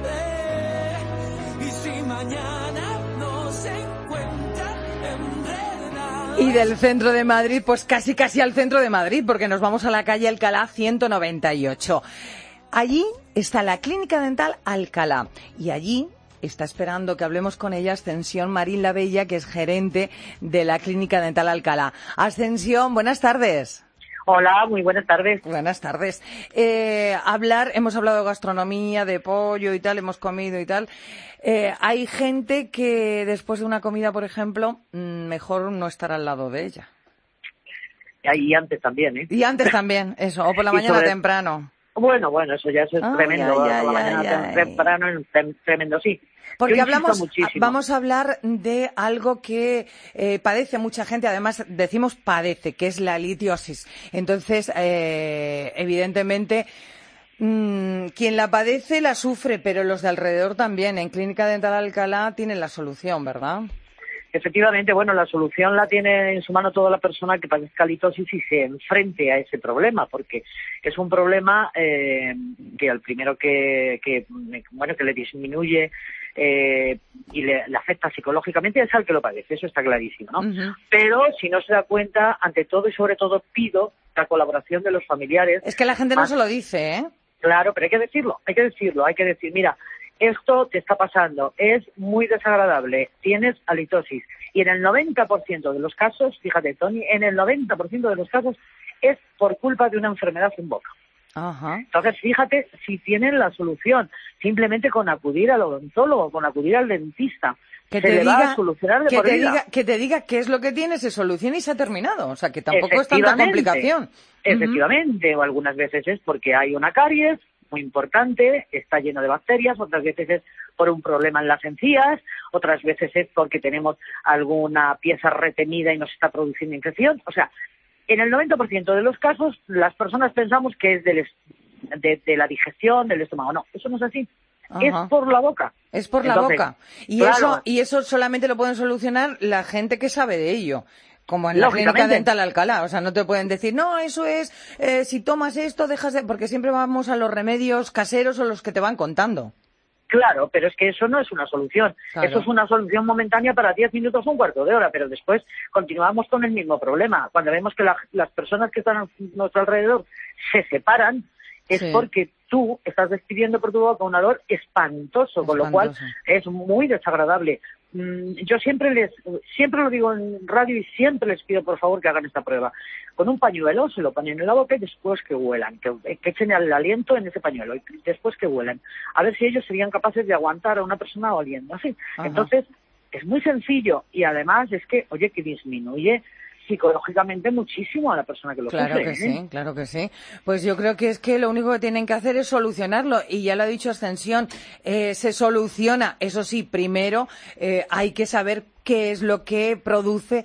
y si mañana no se encuentra enredado. Y del centro de Madrid, pues casi al centro de Madrid, porque nos vamos a la calle Alcalá 198. Allí está la Clínica Dental Alcalá y allí está esperando que hablemos con ella Ascensión Marín La Bella, que es gerente de la Clínica Dental Alcalá. Ascensión, buenas tardes. Hola, muy buenas tardes. Buenas tardes. Hemos hablado de gastronomía, de pollo y tal, hemos comido y tal. Hay gente que después de una comida, por ejemplo, mejor no estar al lado de ella. Y antes también, ¿eh? Y antes también, eso, o por la mañana temprano. Bueno, eso ya es tremendo. Por la mañana temprano es tremendo, sí. Porque vamos a hablar de algo que padece mucha gente, además decimos padece, que es la litiosis. Entonces, evidentemente, quien la padece la sufre, pero los de alrededor también. En Clínica Dental Alcalá tienen la solución, ¿verdad? Efectivamente, la solución la tiene en su mano toda la persona que padezca litosis y se enfrente a ese problema, porque es un problema que al primero que le disminuye y le afecta psicológicamente es al que lo padece, eso está clarísimo, ¿no? Uh-huh. Pero si no se da cuenta, ante todo y sobre todo pido la colaboración de los familiares. Es que la gente no se lo dice, ¿eh? Claro, pero hay que decirlo, hay que decir, mira, esto te está pasando, es muy desagradable, tienes halitosis. Y en el 90% de los casos, fíjate, Tony, en el 90% de los casos es por culpa de una enfermedad en boca. Ajá. Entonces, fíjate si tienen la solución, simplemente con acudir al odontólogo, con acudir al dentista. Que te diga, que te diga qué es lo que tienes, se soluciona y se ha terminado. O sea, que tampoco es tanta complicación. Efectivamente, o algunas veces es porque hay una caries muy importante, está lleno de bacterias, otras veces es por un problema en las encías, otras veces es porque tenemos alguna pieza retenida y nos está produciendo infección. O sea, en el 90% de los casos las personas pensamos que es de la digestión, del estómago. No, eso no es así. Ajá. Es por la boca. Es por la boca. Y eso solamente lo pueden solucionar la gente que sabe de ello. Como en la Clínica Dental Alcalá, o sea, no te pueden decir, no, eso es, si tomas esto, dejas de... Porque siempre vamos a los remedios caseros o los que te van contando. Claro, pero es que eso no es una solución. Claro. Eso es una solución momentánea para 10 minutos o un cuarto de hora, pero después continuamos con el mismo problema. Cuando vemos que las personas que están a nuestro alrededor se separan, es porque tú estás despidiendo por tu boca un olor espantoso, con lo cual es muy desagradable. Yo siempre lo digo en radio y siempre les pido por favor que hagan esta prueba. Con un pañuelo se lo ponen en la boca y después que huelan, que echen el aliento en ese pañuelo y después que huelan. A ver si ellos serían capaces de aguantar a una persona oliendo así. Ajá. Entonces, es muy sencillo y además es que disminuye psicológicamente muchísimo a la persona que lo sufre. Claro que sí. Pues yo creo que es que lo único que tienen que hacer es solucionarlo. Y ya lo ha dicho Ascensión, se soluciona. Eso sí, primero hay que saber qué es lo que produce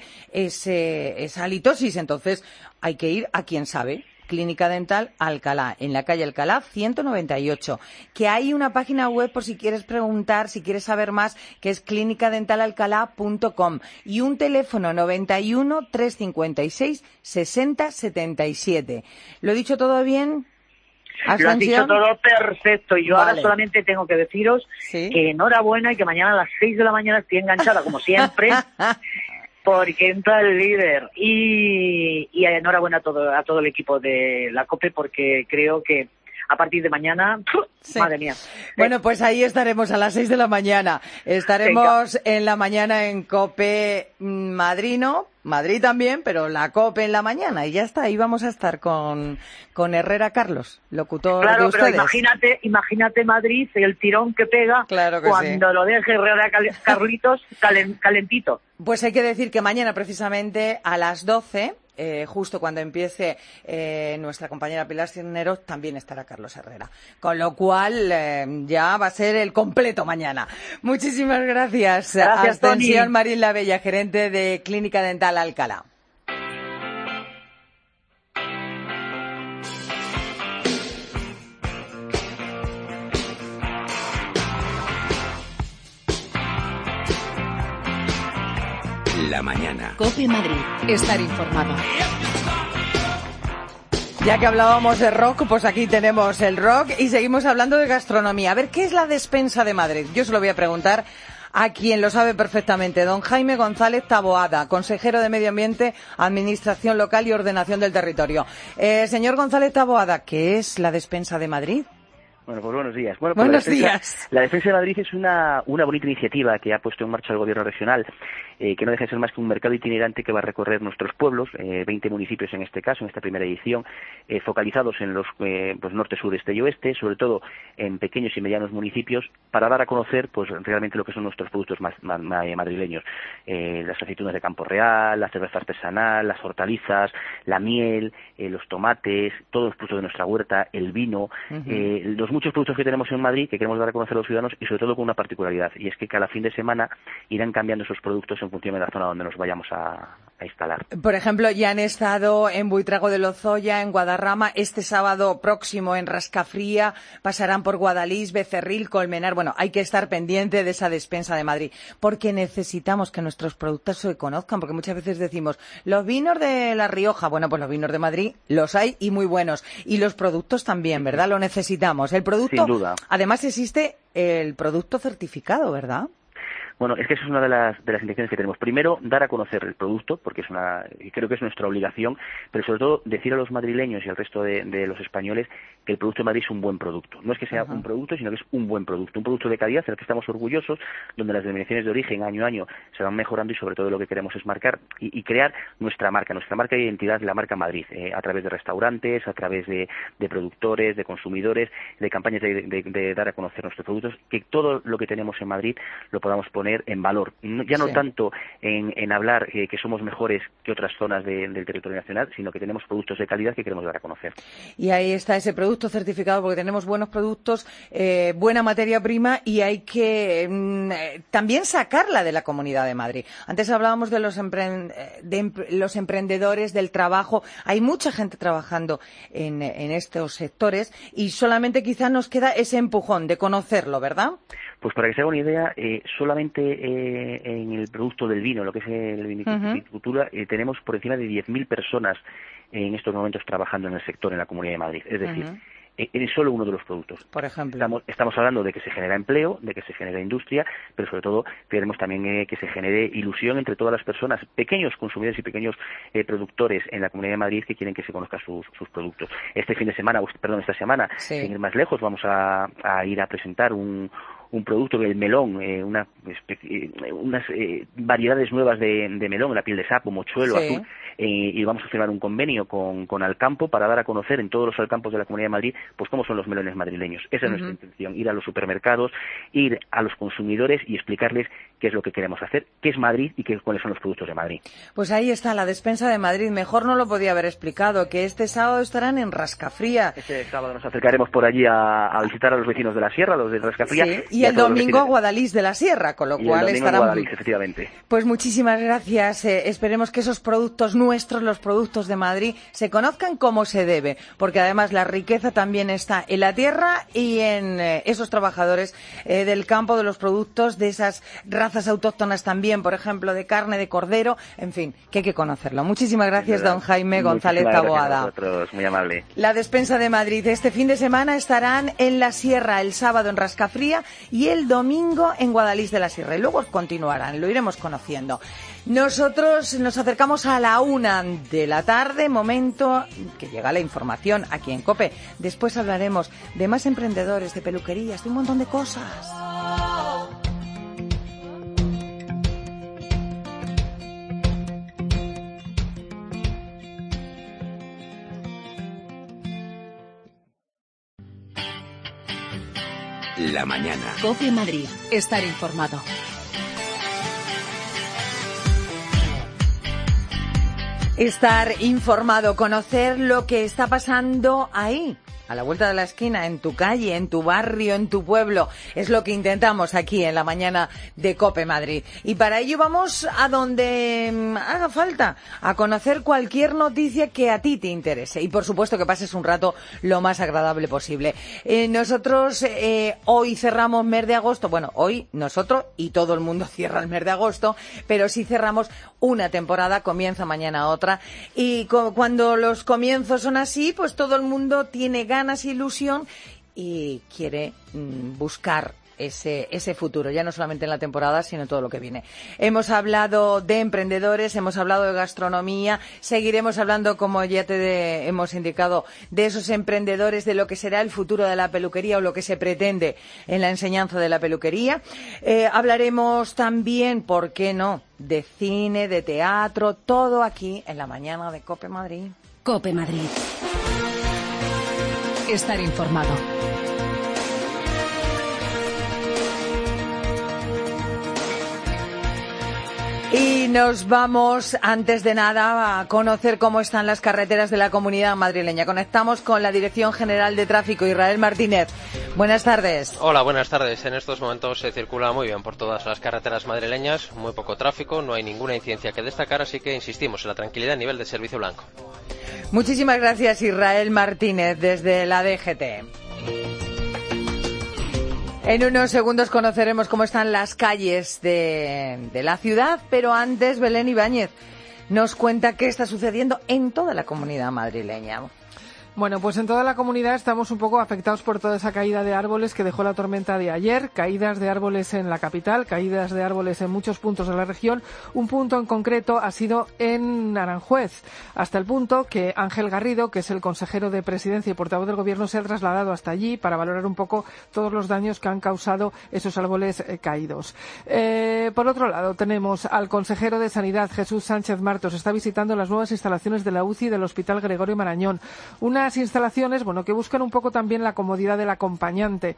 esa halitosis. Entonces hay que ir a quien sabe. Clínica Dental Alcalá, en la calle Alcalá 198, que hay una página web por si quieres preguntar, si quieres saber más, que es clinicadentalalcalá.com y un teléfono 91 356 60 77. ¿Lo he dicho todo bien? Lo has dicho todo perfecto y yo ahora solamente tengo que deciros que enhorabuena y que mañana a las 6 de la mañana estoy enganchada como siempre porque entra el líder y enhorabuena a todo el equipo de la COPE porque creo que a partir de mañana, Sí. madre mía. Bueno, pues ahí estaremos a las 6 de la mañana. Estaremos en la mañana en COPE Madrid, ¿no? Madrid también, pero la COPE en la mañana. Y ya está, ahí vamos a estar con Herrera Carlos, locutor Claro, de ustedes. pero imagínate Madrid, el tirón que pega Claro que cuando sí. lo deje Herrera Carlitos calentito. Pues hay que decir que mañana precisamente a las 12, justo cuando empiece nuestra compañera Pilar Cisneros, también estará Carlos Herrera. Con lo cual ya va a ser el completo mañana. Muchísimas gracias. Gracias, Ascensión Toni. Marín Labella, gerente de Clínica Dental Alcalá. La mañana. COPE Madrid. Estar informado. Ya que hablábamos de rock, pues aquí tenemos el rock y seguimos hablando de gastronomía. A ver, ¿qué es la despensa de Madrid? Yo se lo voy a preguntar a quien lo sabe perfectamente, don Jaime González Taboada, consejero de Medio Ambiente, Administración Local y Ordenación del Territorio. Señor González Taboada, ¿qué es la despensa de Madrid? Bueno, pues buenos días. Bueno, Buenos días. La Defensa de Madrid es una bonita iniciativa que ha puesto en marcha el Gobierno regional, que no deja de ser más que un mercado itinerante que va a recorrer nuestros pueblos, 20 municipios en este caso, en esta primera edición, focalizados en los pues norte, sur, este y oeste, sobre todo en pequeños y medianos municipios, para dar a conocer pues realmente lo que son nuestros productos madrileños. Las aceitunas de Campo Real, la cerveza artesanal, las hortalizas, la miel, los tomates, todos los productos de nuestra huerta, el vino, los muchos productos que tenemos en Madrid que queremos dar a conocer a los ciudadanos y sobre todo con una particularidad, y es que cada fin de semana irán cambiando esos productos en función de la zona donde nos vayamos a instalar. Por ejemplo, ya han estado en Buitrago de Lozoya, en Guadarrama, este sábado próximo en Rascafría, pasarán por Guadalís, Becerril, Colmenar. Bueno, hay que estar pendiente de esa despensa de Madrid, porque necesitamos que nuestros productos se conozcan, porque muchas veces decimos, los vinos de La Rioja, bueno, pues los vinos de Madrid los hay y muy buenos, y los productos también, ¿verdad? Lo necesitamos. El producto, sin duda. Además existe el producto certificado, ¿verdad? Bueno, es que esa es una de las intenciones que tenemos. Primero, dar a conocer el producto, porque creo que es nuestra obligación, pero sobre todo decir a los madrileños y al resto de los españoles que el producto de Madrid es un buen producto. No es que sea un producto, sino que es un buen producto de calidad del que estamos orgullosos, donde las denominaciones de origen año a año se van mejorando y sobre todo lo que queremos es marcar y crear nuestra marca de identidad, la marca Madrid, a través de restaurantes, a través de productores, de consumidores, de campañas de dar a conocer nuestros productos, que todo lo que tenemos en Madrid lo podamos poner en valor, ya no tanto en hablar que somos mejores que otras zonas del territorio nacional, sino que tenemos productos de calidad que queremos dar a conocer. Y ahí está ese producto certificado, porque tenemos buenos productos, buena materia prima, y hay que también sacarla de la Comunidad de Madrid. Antes hablábamos de los emprendedores, del trabajo. Hay mucha gente trabajando en estos sectores y solamente quizá nos queda ese empujón de conocerlo, ¿verdad? Pues para que se haga una idea, solamente en el producto del vino, lo que es el vinicultura, tenemos por encima de 10.000 personas en estos momentos trabajando en el sector en la Comunidad de Madrid. Es decir, es solo uno de los productos. Por ejemplo. Estamos hablando de que se genera empleo, de que se genera industria, pero sobre todo queremos también que se genere ilusión entre todas las personas, pequeños consumidores y pequeños productores en la Comunidad de Madrid que quieren que se conozcan sus productos. Esta semana, sin ir más lejos, vamos a ir a presentar un producto del melón, unas variedades nuevas de melón, la piel de sapo, mochuelo, azul, y vamos a firmar un convenio con Alcampo para dar a conocer en todos los Alcampos de la Comunidad de Madrid pues cómo son los melones madrileños. Esa es nuestra intención, ir a los supermercados, ir a los consumidores y explicarles qué es lo que queremos hacer, qué es Madrid y cuáles son los productos de Madrid. Pues ahí está la despensa de Madrid, mejor no lo podía haber explicado, que este sábado estarán en Rascafría. Este sábado nos acercaremos por allí a visitar a los vecinos de la Sierra, los de Rascafría. Sí, y el domingo a Guadalís de la Sierra, con lo cual estarán... Guadalís, efectivamente. Pues muchísimas gracias. Esperemos que esos productos nuestros, los productos de Madrid, se conozcan como se debe, porque además la riqueza también está en la tierra y en esos trabajadores del campo, de los productos, de esas razas autóctonas también, por ejemplo, de carne, de cordero, en fin, que hay que conocerlo. Muchísimas gracias, don Jaime González Taboada. Muchísimas gracias a vosotros, muy amable. La despensa de Madrid. Este fin de semana estarán en la Sierra, el sábado en Rascafría y el domingo en Guadalís de la Sierra. Y luego continuarán, lo iremos conociendo. Nosotros nos acercamos a la 1 de la tarde, momento que llega la información aquí en COPE. Después hablaremos de más emprendedores, de peluquerías, de un montón de cosas. La mañana. COPE Madrid. Estar informado. Estar informado, conocer lo que está pasando ahí, a la vuelta de la esquina, en tu calle, en tu barrio, en tu pueblo. Es lo que intentamos aquí en la mañana de COPE Madrid. Y para ello vamos a donde haga falta, a conocer cualquier noticia que a ti te interese. Y por supuesto que pases un rato lo más agradable posible. Nosotros hoy cerramos mes de agosto. Bueno, hoy nosotros y todo el mundo cierra el mes de agosto, pero sí cerramos una temporada, comienza mañana otra. Y cuando los comienzos son así, pues todo el mundo tiene ganas, ilusión y quiere buscar ese futuro, ya no solamente en la temporada, sino en todo lo que viene. Hemos hablado de emprendedores, hemos hablado de gastronomía, seguiremos hablando, como ya te hemos indicado, de esos emprendedores, de lo que será el futuro de la peluquería o lo que se pretende en la enseñanza de la peluquería. Hablaremos también, ¿por qué no?, de cine, de teatro, todo aquí en la mañana de COPE Madrid. COPE Madrid. Estar informado. Y nos vamos, antes de nada, a conocer cómo están las carreteras de la comunidad madrileña. Conectamos con la Dirección General de Tráfico, Israel Martínez. Buenas tardes. Hola, buenas tardes. En estos momentos se circula muy bien por todas las carreteras madrileñas, muy poco tráfico, no hay ninguna incidencia que destacar, así que insistimos en la tranquilidad a nivel de servicio blanco. Muchísimas gracias, Israel Martínez, desde la DGT. En unos segundos conoceremos cómo están las calles de la ciudad, pero antes Belén Ibáñez nos cuenta qué está sucediendo en toda la comunidad madrileña. Bueno, pues en toda la comunidad estamos un poco afectados por toda esa caída de árboles que dejó la tormenta de ayer, caídas de árboles en la capital, caídas de árboles en muchos puntos de la región. Un punto en concreto ha sido en Aranjuez, hasta el punto que Ángel Garrido, que es el consejero de Presidencia y portavoz del Gobierno, se ha trasladado hasta allí para valorar un poco todos los daños que han causado esos árboles caídos. Por otro lado, tenemos al consejero de Sanidad, Jesús Sánchez Martos, está visitando las nuevas instalaciones de la UCI del Hospital Gregorio Marañón. Unas instalaciones, bueno, que buscan un poco también la comodidad del acompañante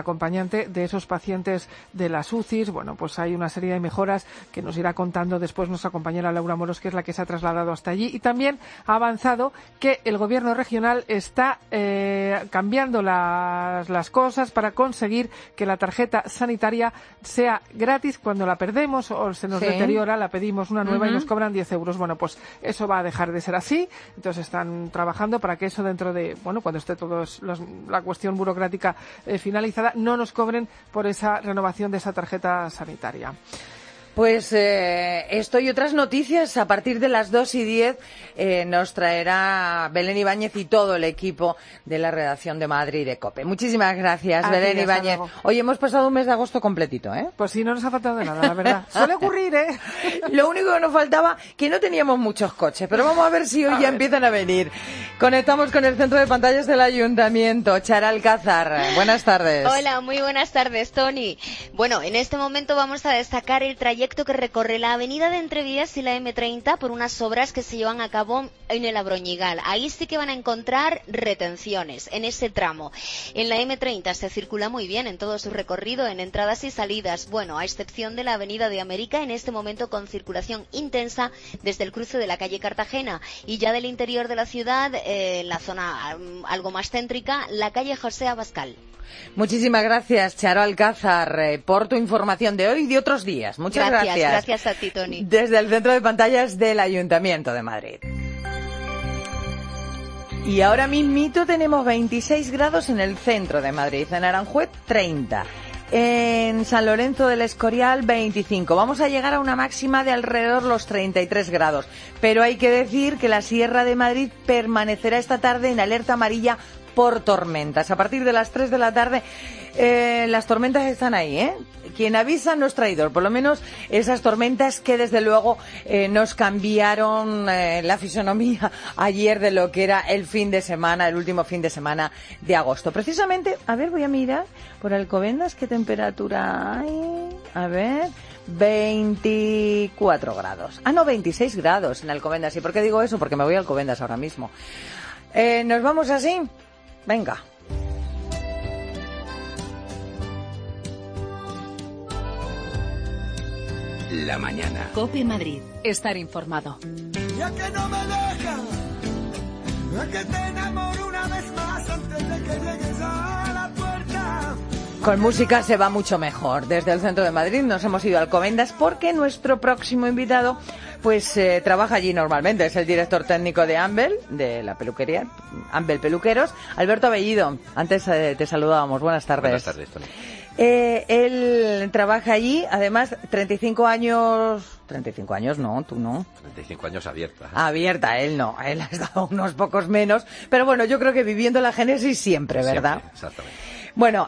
de esos pacientes de las UCIs. Bueno, pues hay una serie de mejoras que nos irá contando después nuestra compañera Laura Moros, que es la que se ha trasladado hasta allí. Y también ha avanzado que el Gobierno regional está cambiando las cosas para conseguir que la tarjeta sanitaria sea gratis cuando la perdemos o se nos deteriora, la pedimos una nueva y nos cobran 10 euros. Bueno, pues eso va a dejar de ser así. Entonces están trabajando para que eso dentro de, bueno, cuando esté toda la cuestión burocrática finalizada, no nos cobren por esa renovación de esa tarjeta sanitaria. Pues esto y otras noticias a partir de las 2:10 nos traerá Belén Ibáñez y todo el equipo de la redacción de Madrid de COPE. Muchísimas gracias, Belén Ibáñez. Hoy hemos pasado un mes de agosto completito, ¿eh? Pues sí, no nos ha faltado de nada, la verdad. Suele ocurrir, ¿eh? Lo único que nos faltaba, que no teníamos muchos coches, pero vamos a ver si hoy ya empiezan a venir. Conectamos con el centro de pantallas del Ayuntamiento. Chara Alcázar, buenas tardes. Hola, muy buenas tardes, Tony. Bueno, en este momento vamos a destacar el trayecto que recorre la avenida de Entrevías y la M30 por unas obras que se llevan a cabo en el Abroñigal. Ahí sí que van a encontrar retenciones en ese tramo. En la M30 se circula muy bien en todo su recorrido, en entradas y salidas. Bueno, a excepción de la avenida de América, en este momento con circulación intensa desde el cruce de la calle Cartagena. Y ya del interior de la ciudad, en la zona algo más céntrica, la calle José Abascal. Muchísimas gracias, Charo Alcázar, por tu información de hoy y de otros días. Muchas gracias. Gracias a ti, Tony. Desde el centro de pantallas del Ayuntamiento de Madrid. Y ahora mismito tenemos 26 grados en el centro de Madrid, en Aranjuez 30. En San Lorenzo del Escorial 25. Vamos a llegar a una máxima de alrededor los 33 grados. Pero hay que decir que la Sierra de Madrid permanecerá esta tarde en alerta amarilla por tormentas. A partir de las 3 de la tarde las tormentas están ahí, ¿eh? Quien avisa no es traidor, por lo menos esas tormentas que desde luego nos cambiaron la fisonomía ayer de lo que era el fin de semana, el último fin de semana de agosto. Precisamente, a ver, voy a mirar por Alcobendas qué temperatura hay. A ver, 24 grados. Ah, no, 26 grados en Alcobendas. ¿Y por qué digo eso? Porque me voy a Alcobendas ahora mismo. ¿Nos vamos así? Venga. La mañana. COPE Madrid. Estar informado. Ya que no me dejas, ya que te enamoro una vez más antes de que llegues a la puerta. Con música se va mucho mejor. Desde el centro de Madrid nos hemos ido a Alcobendas porque nuestro próximo invitado pues trabaja allí normalmente. Es el director técnico de Ambel, de la peluquería, Ambel Peluqueros, Alberto Bellido. Antes te saludábamos. Buenas tardes. Buenas tardes, Tony. Él trabaja allí, además 35 años no, tú no. 35 años abierta. Abierta, él no, él ha estado unos pocos menos, pero bueno, yo creo que viviendo la génesis siempre, ¿verdad? Siempre, exactamente. Bueno,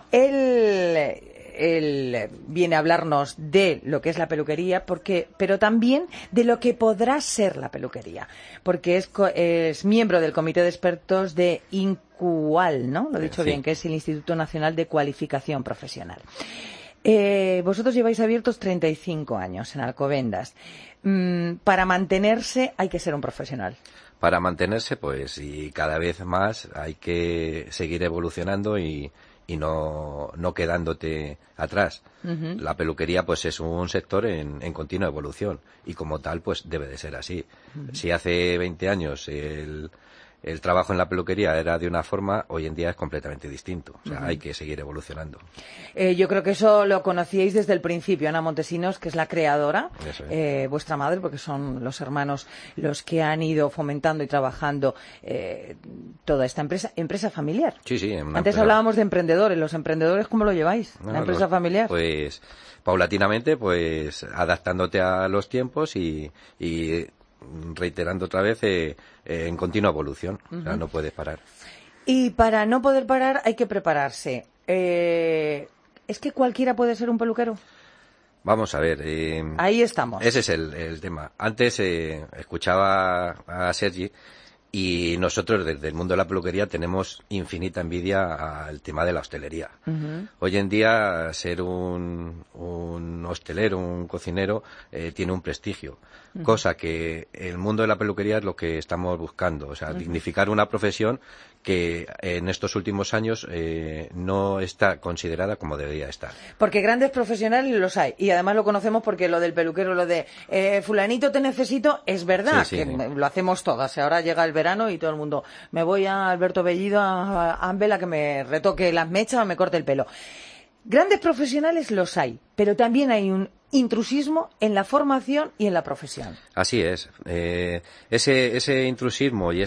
él viene a hablarnos de lo que es la peluquería, pero también de lo que podrá ser la peluquería, porque es miembro del comité de expertos de INCUAL, ¿no? Lo he dicho bien, que es el Instituto Nacional de Cualificación Profesional. Vosotros lleváis abiertos 35 años en Alcobendas. Para mantenerse hay que ser un profesional. Para mantenerse, pues, y cada vez más hay que seguir evolucionando y no quedándote atrás. Uh-huh. La peluquería pues es un sector en continua evolución y como tal pues debe de ser así. Uh-huh. Si hace 20 años el trabajo en la peluquería era de una forma, hoy en día es completamente distinto. O sea, Uh-huh. hay que seguir evolucionando. Yo creo que eso lo conocíais desde el principio. Ana Montesinos, que es la creadora, vuestra madre, porque son los hermanos los que han ido fomentando y trabajando toda esta empresa familiar. Sí. Antes hablábamos de emprendedores. ¿Los emprendedores cómo lo lleváis? ¿La empresa familiar? Pues paulatinamente, pues adaptándote a los tiempos y reiterando otra vez en continua evolución. Uh-huh. O sea, no puedes parar. Y para no poder parar hay que prepararse. ¿Es que cualquiera puede ser un peluquero? Vamos a ver. Ahí estamos. Ese es el tema. Antes escuchaba a Sergi y nosotros desde el mundo de la peluquería tenemos infinita envidia al tema de la hostelería. Uh-huh. Hoy en día ser un hostelero, un cocinero, tiene un prestigio. Uh-huh. Cosa que el mundo de la peluquería es lo que estamos buscando. O sea, uh-huh. dignificar una profesión que en estos últimos años no está considerada como debería estar. Porque grandes profesionales los hay. Y además lo conocemos porque lo del peluquero, lo de fulanito te necesito, es verdad. Sí. Que lo hacemos todas. Ahora llega el verano y todo el mundo, me voy a Alberto Bellido, a Ambel, a que me retoque las mechas o me corte el pelo. Grandes profesionales los hay, pero también hay un intrusismo en la formación y en la profesión. Así es. Ese intrusismo y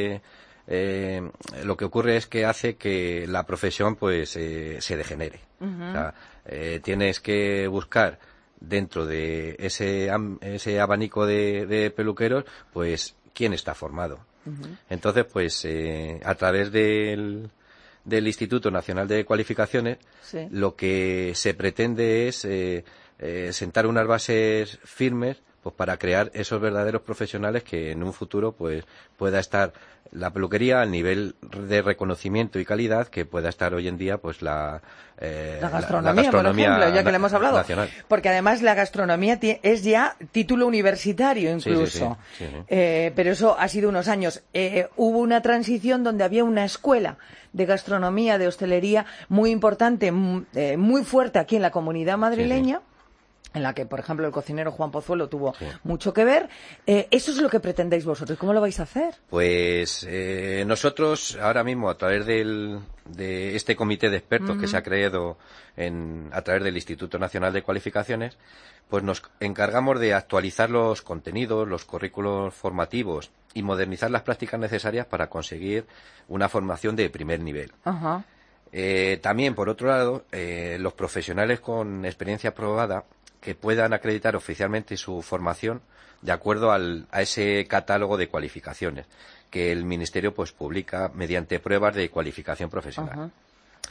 lo que ocurre es que hace que la profesión pues se degenere. Uh-huh. O sea, tienes que buscar dentro de ese abanico de peluqueros pues quién está formado. Uh-huh. Entonces pues a través del Instituto Nacional de Cualificaciones, sí. Lo que se pretende es sentar unas bases firmes pues para crear esos verdaderos profesionales que en un futuro pues pueda estar la peluquería al nivel de reconocimiento y calidad que pueda estar hoy en día pues la gastronomía, por ejemplo, ya que le hemos hablado. Nacional. Porque además la gastronomía es ya título universitario incluso. Sí. Pero eso ha sido unos años. Hubo una transición donde había una escuela de gastronomía, de hostelería muy importante, muy fuerte aquí en la comunidad madrileña. Sí. En la que, por ejemplo, el cocinero Juan Pozuelo tuvo mucho que ver. ¿Eso es lo que pretendéis vosotros? ¿Cómo lo vais a hacer? Pues nosotros ahora mismo, a través de este comité de expertos que se ha creado a través del Instituto Nacional de Cualificaciones, pues nos encargamos de actualizar los contenidos, los currículos formativos y modernizar las prácticas necesarias para conseguir una formación de primer nivel. Uh-huh. También, por otro lado, los profesionales con experiencia probada que puedan acreditar oficialmente su formación de acuerdo a ese catálogo de cualificaciones que el Ministerio pues publica mediante pruebas de cualificación profesional. Uh-huh.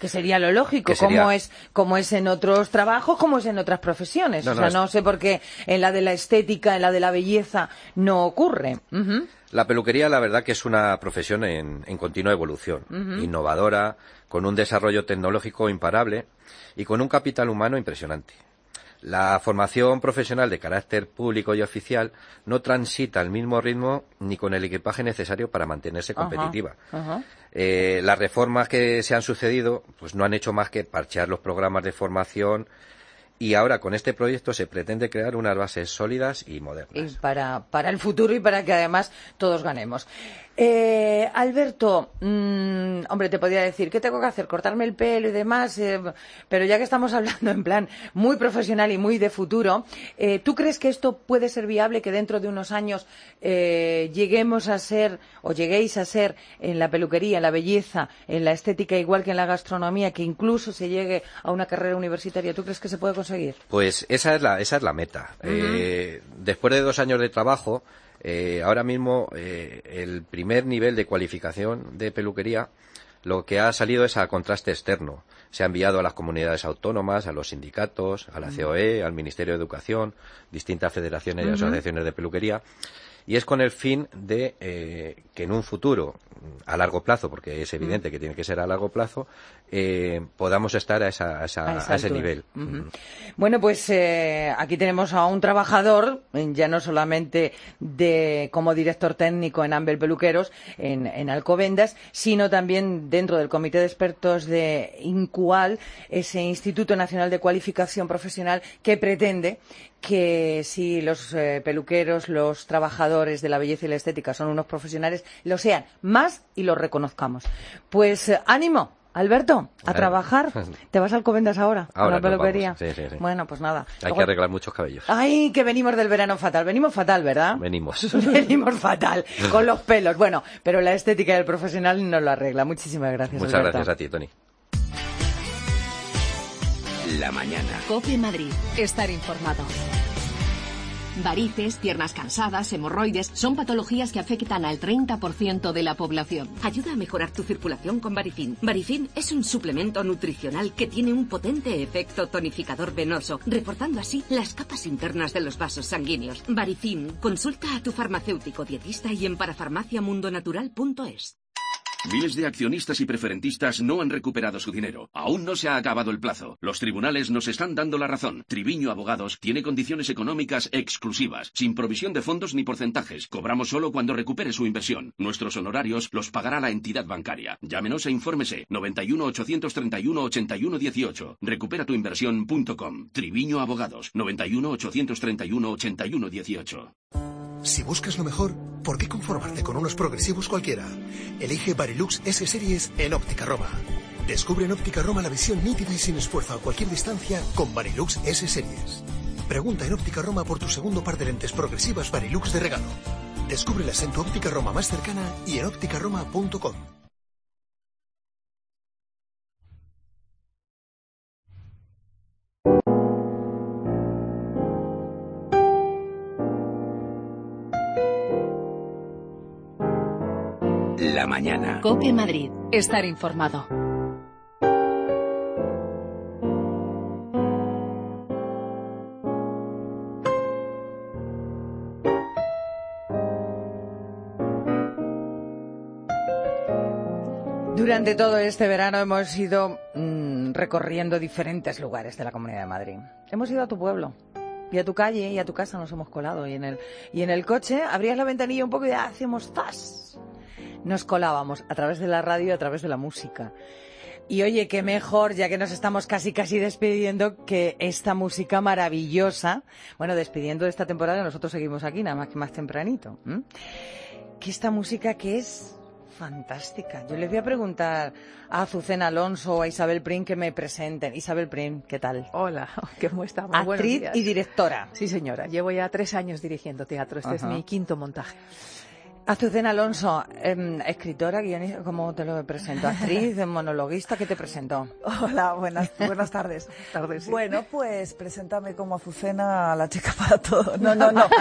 Que sería lo lógico, como es en otros trabajos, como es en otras profesiones. No sé por qué en la de la estética, en la de la belleza, no ocurre. La peluquería, la verdad que es una profesión en continua evolución, innovadora, con un desarrollo tecnológico imparable y con un capital humano impresionante. La formación profesional de carácter público y oficial no transita al mismo ritmo ni con el equipaje necesario para mantenerse competitiva. Las reformas que se han sucedido pues no han hecho más que parchear los programas de formación y ahora con este proyecto se pretende crear unas bases sólidas y modernas. Y para el futuro y para que además todos ganemos. Alberto, hombre, te podría decir, ¿qué tengo que hacer? Cortarme el pelo y demás, pero ya que estamos hablando en plan muy profesional y muy de futuro, ¿tú crees que esto puede ser viable, que dentro de unos años lleguemos a ser, o lleguéis a ser en la peluquería, en la belleza, en la estética, igual que en la gastronomía, que incluso se llegue a una carrera universitaria? ¿Tú crees que se puede conseguir? Pues esa es la meta. Después de 2 años de trabajo, ahora mismo el primer nivel de cualificación de peluquería lo que ha salido es a contraste externo. Se ha enviado a las comunidades autónomas, a los sindicatos, a la COE, al Ministerio de Educación, distintas federaciones y asociaciones de peluquería, y es con el fin de que en un futuro, a largo plazo, porque es evidente que tiene que ser a largo plazo, podamos estar a ese nivel. Bueno, pues aquí tenemos a un trabajador, ya no solamente como director técnico en Ambel Peluqueros, en Alcobendas, sino también dentro del Comité de Expertos de INCUAL, ese Instituto Nacional de Cualificación Profesional que pretende que si los peluqueros, los trabajadores de la belleza y la estética son unos profesionales, lo sean más y los reconozcamos. Pues ánimo, Alberto, a trabajar. ¿Te vas a Alcobendas ahora a la peluquería? Sí. Bueno, pues nada. Hay que arreglar muchos cabellos. Ay, que venimos del verano fatal. Venimos fatal, ¿verdad? Venimos fatal, con los pelos. Bueno, pero la estética del profesional no lo arregla. Muchísimas gracias, Muchas Alberto. gracias a ti, Tony. La mañana. COPE Madrid. Estar informado. Varices, piernas cansadas, hemorroides son patologías que afectan al 30% de la población. Ayuda a mejorar tu circulación con Varifin. Varifin es un suplemento nutricional que tiene un potente efecto tonificador venoso, reforzando así las capas internas de los vasos sanguíneos. Varifin, consulta a tu farmacéutico dietista y en parafarmaciamundonatural.es. Miles de accionistas y preferentistas no han recuperado su dinero. Aún no se ha acabado el plazo. Los tribunales nos están dando la razón. Triviño Abogados tiene condiciones económicas exclusivas, sin provisión de fondos ni porcentajes. Cobramos solo cuando recupere su inversión. Nuestros honorarios los pagará la entidad bancaria. Llámenos e infórmese. 91 831 81 18. Recuperatuinversión.com. Triviño Abogados. 91 831 81 18. Si buscas lo mejor, ¿por qué conformarte con unos progresivos cualquiera? Elige Varilux S-Series en Óptica Roma. Descubre en Óptica Roma la visión nítida y sin esfuerzo a cualquier distancia con Varilux S-Series. Pregunta en Óptica Roma por tu segundo par de lentes progresivas Varilux de regalo. Descúbrelas en tu Óptica Roma más cercana y en ópticaroma.com. La mañana. COPE Madrid. Estar informado. Durante todo este verano hemos ido recorriendo diferentes lugares de la Comunidad de Madrid. Hemos ido a tu pueblo. Y a tu calle y a tu casa nos hemos colado. Y en el coche abrías la ventanilla un poco y hacíamos ¡zas! Nos colábamos a través de la radio y a través de la música. Y oye, qué mejor, ya que nos estamos casi despidiendo, que esta música maravillosa, bueno, despidiendo de esta temporada, nosotros seguimos aquí, nada más que más tempranito. Que esta música que es fantástica. Yo les voy a preguntar a Azucena Alonso o a Isabel Prim que me presenten. Isabel Prim, ¿qué tal? Hola, ¿cómo estamos? Actriz y directora. Sí, señora. Llevo ya 3 años dirigiendo teatro. Este es mi 5º montaje. Azucena Alonso, escritora, guionista, ¿cómo te lo presento? Actriz, monologuista, ¿qué te presentó? Hola, buenas tardes. Tardes, sí. Bueno, pues preséntame como Azucena, la chica para todo. No,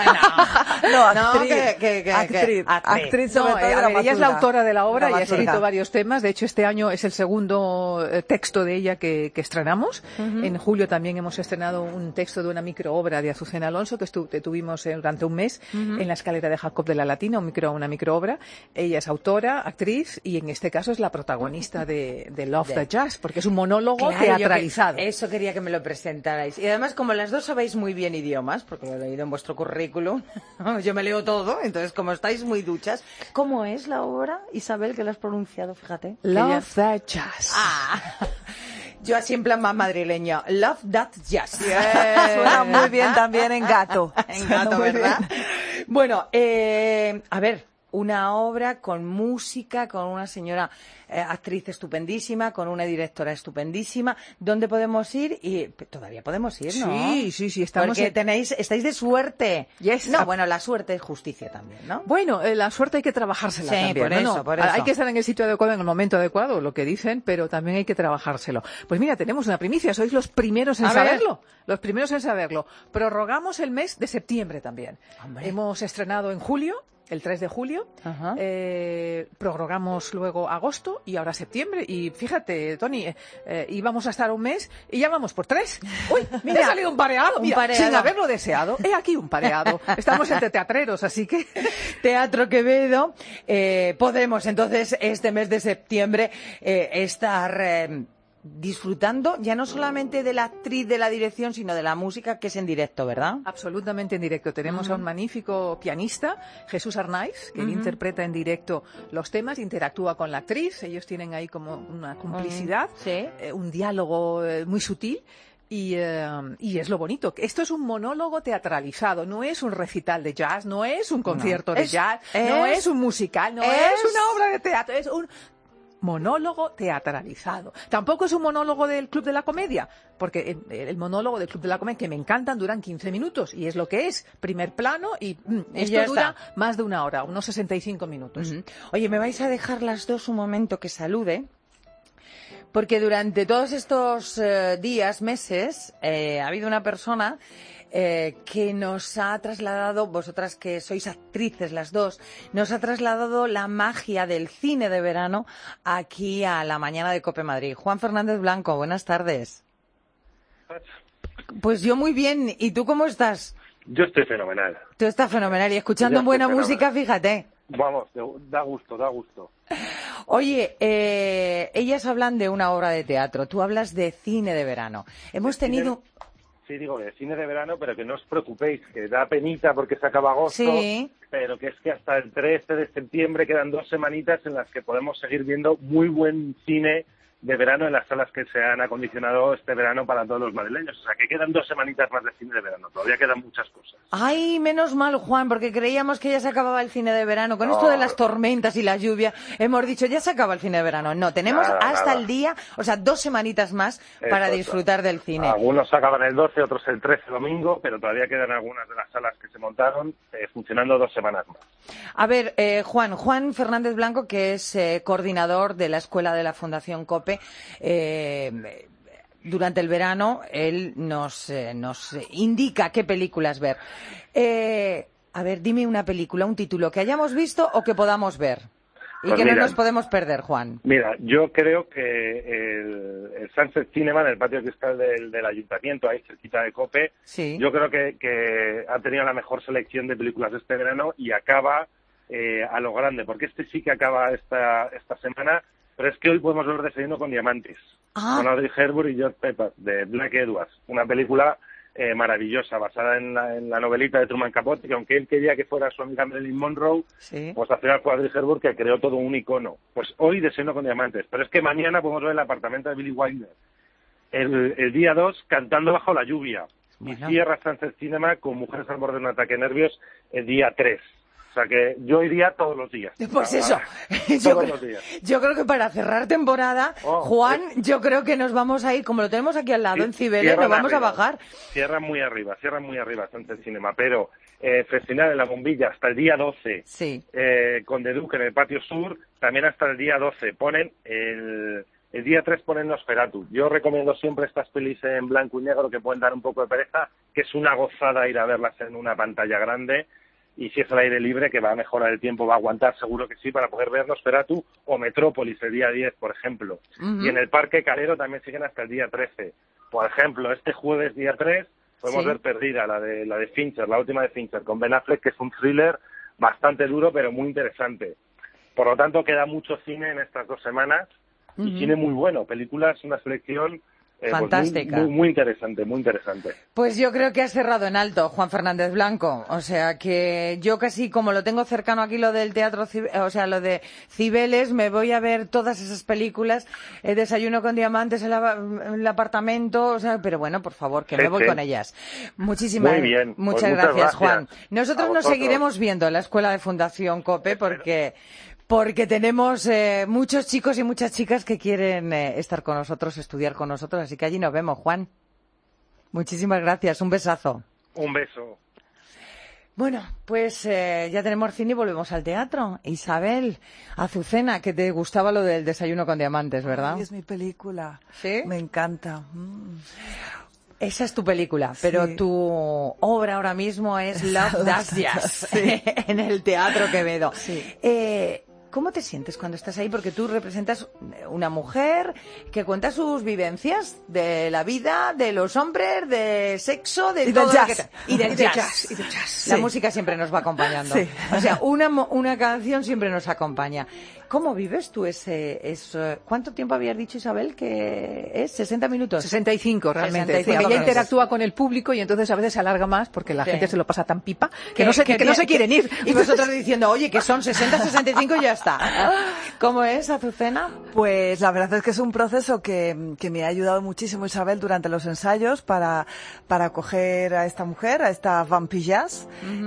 actriz sobre todo. Ella es la autora de la obra y ha escrito varios temas. De hecho, este año es el segundo texto de ella que estrenamos. En julio también hemos estrenado un texto de una microobra de Azucena Alonso que tuvimos durante un mes en la escalera de Jacob de la Latina, una microobra. Ella es autora, actriz y en este caso es la protagonista de Love the Jazz, porque es un monólogo teatralizado. Eso quería que me lo presentarais. Y además, como las dos sabéis muy bien idiomas, porque lo he leído en vuestro currículum, yo me leo todo, entonces como estáis muy duchas, ¿cómo es la obra, Isabel, que lo has pronunciado? Fíjate. Love the Jazz. Yo así en plan más madrileño. Love that jazz. Suena muy bien también en gato. En gato, ¿verdad? Bueno, a ver, una obra con música, con una señora actriz estupendísima, con una directora estupendísima. ¿Dónde podemos ir? Y todavía podemos ir, ¿no? Sí, estamos. Porque estáis de suerte. Yes. No, bueno, la suerte es justicia también, ¿no? Bueno, la suerte hay que trabajársela también. Por eso. Hay que estar en el sitio adecuado, en el momento adecuado, lo que dicen, pero también hay que trabajárselo. Pues mira, tenemos una primicia, sois los primeros en saberlo. Los primeros en saberlo. Prorrogamos el mes de septiembre también. Hombre. Hemos estrenado en julio. El 3 de julio, prorrogamos luego agosto y ahora septiembre. Y fíjate, Tony, íbamos a estar un mes y ya vamos por 3. ¡Uy! Mira, ha salido un pareado. Sin haberlo deseado. He aquí un pareado. Estamos entre teatreros, así que... Teatro Quevedo. Podemos, entonces, este mes de septiembre estar... disfrutando ya no solamente de la actriz de la dirección, sino de la música, que es en directo, ¿verdad? Absolutamente en directo. Tenemos a un magnífico pianista, Jesús Arnaiz, que interpreta en directo los temas, interactúa con la actriz, ellos tienen ahí como una complicidad, un diálogo muy sutil. Y es lo bonito. Esto es un monólogo teatralizado, no es un recital de jazz, no es un concierto de jazz, no es un musical, no es una obra de teatro, es un monólogo teatralizado. Tampoco es un monólogo del Club de la Comedia, porque el monólogo del Club de la Comedia, que me encantan, duran 15 minutos, y es lo que es, primer plano, y esto dura más de una hora, unos 65 minutos. Oye, ¿me vais a dejar las dos un momento que salude? Porque durante todos estos días, meses, ha habido una persona que nos ha trasladado, vosotras que sois actrices las dos, nos ha trasladado la magia del cine de verano aquí a la mañana de COPE Madrid. Juan Fernández Blanco, buenas tardes. Pues yo muy bien, ¿y tú cómo estás? Yo estoy fenomenal. Tú estás fenomenal y escuchando buena música, fíjate. Vamos, da gusto. Oye, ellas hablan de una obra de teatro, tú hablas de cine de verano. Hemos tenido... Sí, digo, de cine de verano, pero que no os preocupéis, que da penita porque se acaba agosto, pero que es que hasta el 13 de septiembre quedan 2 semanitas en las que podemos seguir viendo muy buen cine de verano en las salas que se han acondicionado este verano para todos los madrileños. O sea, que quedan 2 semanitas más de cine de verano. Todavía quedan muchas cosas. Ay, menos mal, Juan, porque creíamos que ya se acababa el cine de verano. Con esto de las tormentas y la lluvia, hemos dicho, ya se acaba el cine de verano. No, tenemos hasta el día, o sea, 2 semanitas más para disfrutar del cine. Algunos acaban el 12, otros el 13 domingo, pero todavía quedan algunas de las salas que se montaron funcionando 2 semanas más. A ver, Juan Fernández Blanco, que es coordinador de la Escuela de la Fundación COPE, durante el verano él nos indica qué películas ver. A ver, dime una película, un título que hayamos visto o que podamos ver y pues que no nos podemos perder, Juan. Mira, yo creo que el Sunset Cinema en el patio cristal del ayuntamiento, ahí cerquita de COPE, yo creo que ha tenido la mejor selección de películas de este verano y acaba a lo grande, porque este sí que acaba esta semana. Pero es que hoy podemos ver Desayuno con Diamantes, con Audrey Hepburn y George Pepper, de Blake Edwards. Una película maravillosa, basada en la novelita de Truman Capote, que aunque él quería que fuera su amiga Marilyn Monroe, pues al final fue Audrey Hepburn que creó todo un icono. Pues hoy Desayuno con Diamantes. Pero es que mañana podemos ver El apartamento de Billy Wilder. El día 2, Cantando bajo la lluvia. Bueno. Y cierra Sunset Cinema con Mujeres al borde de un ataque de nervios el día 3. O sea que yo iría todos los días. Pues eso. Los días. Yo creo que para cerrar temporada, Juan, yo creo que nos vamos a ir, como lo tenemos aquí al lado en Cibeles, nos vamos a bajar. Cierran muy arriba Sunset Cinema, pero Festival de la Bombilla hasta el día 12, sí. Con The Duke en el patio sur, también hasta el día 12. Ponen el día 3 ponen Nosferatu. Yo recomiendo siempre estas pelis en blanco y negro que pueden dar un poco de pereza, que es una gozada ir a verlas en una pantalla grande. Y si es al aire libre, que va a mejorar el tiempo, va a aguantar, seguro que sí, para poder ver Nosferatu o Metrópolis el día 10, por ejemplo. Y en el Parque Calero también siguen hasta el día 13. Por ejemplo, este jueves, día 3, podemos ver Perdida, la de Fincher, la última de Fincher, con Ben Affleck, que es un thriller bastante duro, pero muy interesante. Por lo tanto, queda mucho cine en estas 2 semanas, y cine muy bueno. Películas, una selección... fantástica. Pues muy interesante, muy interesante. Pues yo creo que has cerrado en alto, Juan Fernández Blanco. O sea que yo casi, como lo tengo cercano aquí lo del teatro, o sea, lo de Cibeles, me voy a ver todas esas películas, Desayuno con Diamantes, el apartamento, o sea, pero bueno, por favor, que me voy con ellas. Muchas muchas gracias, Juan. Nosotros nos seguiremos viendo en la Escuela de Fundación COPE porque tenemos muchos chicos y muchas chicas que quieren estar con nosotros, estudiar con nosotros, así que allí nos vemos, Juan. Muchísimas gracias, un besazo. Un beso. Bueno, pues ya tenemos cine y volvemos al teatro. Isabel, Azucena, que te gustaba lo del Desayuno con Diamantes, ¿verdad? Ay, es mi película. ¿Sí? Me encanta. Esa es tu película, pero tu obra ahora mismo es Love Does Jazz, en el Teatro Quevedo. Sí. ¿Cómo te sientes cuando estás ahí? Porque tú representas una mujer que cuenta sus vivencias de la vida, de los hombres, de sexo, de todo. Y del jazz. La música siempre nos va acompañando. Sí. O sea, una canción siempre nos acompaña. ¿Cómo vives tú ¿Cuánto tiempo habías dicho, Isabel, que es? 60 minutos. 65, realmente. 65 porque ella interactúa con el público y entonces a veces se alarga más porque la gente se lo pasa tan pipa que no se quieren ir. Y vosotros diciendo, oye, que son 60, 65 y ya está. ¿Cómo es, Azucena? Pues la verdad es que es un proceso que me ha ayudado muchísimo, Isabel, durante los ensayos para acoger a esta mujer, a esta vampillas.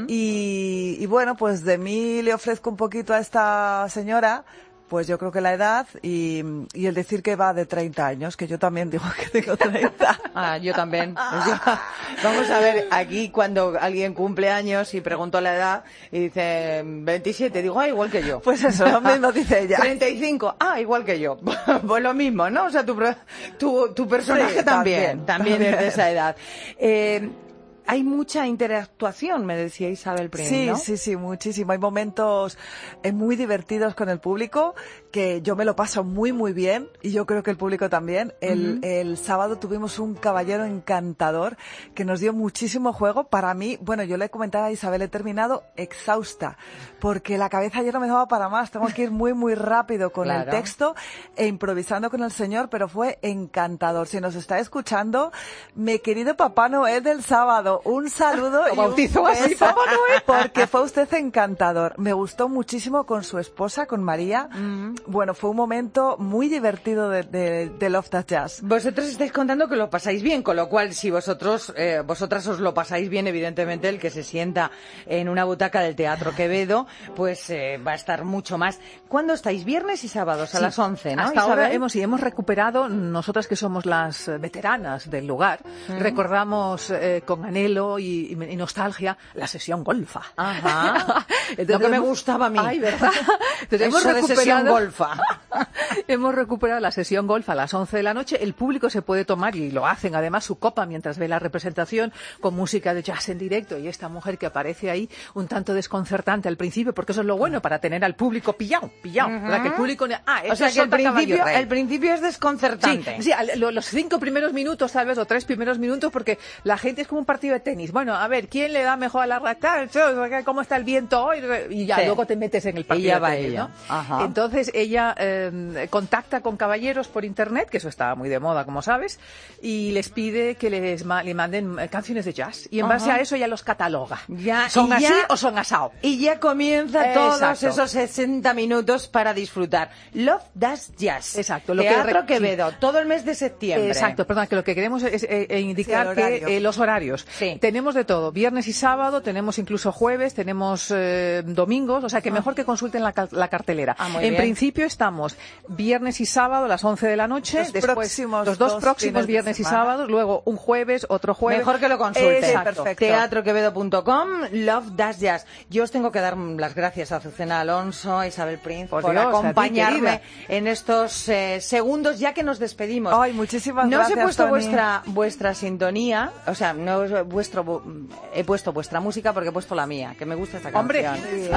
Y bueno, pues de mí le ofrezco un poquito a esta señora, pues yo creo que la edad y el decir que va de 30 años, que yo también digo que tengo 30. Yo también. Vamos a ver, aquí cuando alguien cumple años y pregunto la edad y dice 27, digo, igual que yo. Pues eso, lo mismo dice ella. 35, igual que yo. Pues lo mismo, ¿no? O sea, tu personaje también es de esa edad. Hay mucha interactuación, me decía Isabel Prim, ¿no? Sí, muchísimo. Hay momentos muy divertidos con el público, que yo me lo paso muy, muy bien, y yo creo que el público también. El sábado tuvimos un caballero encantador que nos dio muchísimo juego. Para mí, bueno, yo le comentaba a Isabel, he terminado exhausta, porque la cabeza ya no me daba para más. Tengo que ir muy, muy rápido con el texto e improvisando con el señor, pero fue encantador. Si nos está escuchando, mi querido Papá Noel del sábado, un saludo y un beso, porque fue usted encantador. Me gustó muchísimo con su esposa, con María. Bueno, fue un momento muy divertido de Love Does Jazz. Vosotros estáis contando que lo pasáis bien, con lo cual, si vosotras os lo pasáis bien, evidentemente el que se sienta en una butaca del Teatro Quevedo, pues va a estar mucho más. ¿Cuándo estáis? Viernes y sábados a las 11, ¿no? Hasta ahora hemos recuperado, nosotras que somos las veteranas del lugar, recordamos con anhelo y nostalgia la sesión golfa. Entonces, lo que me gustaba a mí. Ay, ¿verdad? Entonces, hemos recuperado la sesión golfa a las 11 de la noche. El público se puede tomar, y lo hacen además, su copa mientras ve la representación con música de jazz en directo, y esta mujer que aparece ahí un tanto desconcertante al principio, porque eso es lo bueno, para tener al público pillado. ¿Verdad? Que el público... o sea, que el principio es desconcertante. Sí, los 5 primeros minutos, tal vez, o 3 primeros minutos, porque la gente es como un partido de tenis. Bueno, a ver, ¿quién le da mejor a la recta? ¿Cómo está el viento hoy? Y ya luego te metes en el partido de tenis, ¿no? Entonces ella contacta con caballeros por internet, que eso está muy de moda, como sabes, y les pide que le manden canciones de jazz. Y en base a eso ya los cataloga. ¿Son así o son asao? Y ya comienza todos esos 60 minutos para disfrutar. Love Does Jazz. Exacto. Teatro Quevedo, todo el mes de septiembre. Exacto, perdón, que lo que queremos es indicar que los horarios. Sí. Tenemos de todo, viernes y sábado, tenemos incluso jueves, tenemos domingos, o sea que mejor que consulten la cartelera. En principio estamos viernes y sábado a las 11 de la noche, los dos próximos viernes y sábados, luego un jueves, otro jueves. Mejor que lo consulten. Teatroquevedo.com, Love Does Jazz. Yo os tengo que dar las gracias a Azucena Alonso, a Isabel Prince, por acompañarme en estos segundos, ya que nos despedimos. Ay, muchísimas gracias. No os he puesto vuestra sintonía, o sea, no he puesto vuestra música porque he puesto la mía, que me gusta esta canción.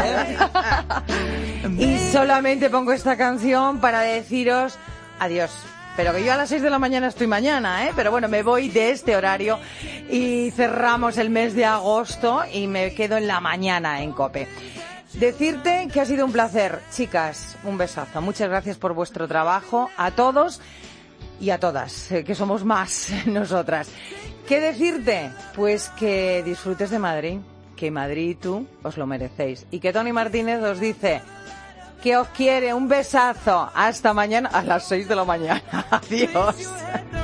Y solamente pongo esta canción para deciros adiós. Pero que yo a las 6 de la mañana estoy mañana, ¿eh? Pero bueno, me voy de este horario y cerramos el mes de agosto y me quedo en la mañana en COPE. Decirte que ha sido un placer. Chicas, un besazo. Muchas gracias por vuestro trabajo. A todos y a todas, que somos más nosotras. ¿Qué decirte? Pues que disfrutes de Madrid, que Madrid y tú os lo merecéis. Y que Tony Martínez os dice que os quiere. Un besazo. Hasta mañana a las 6 de la mañana. Adiós.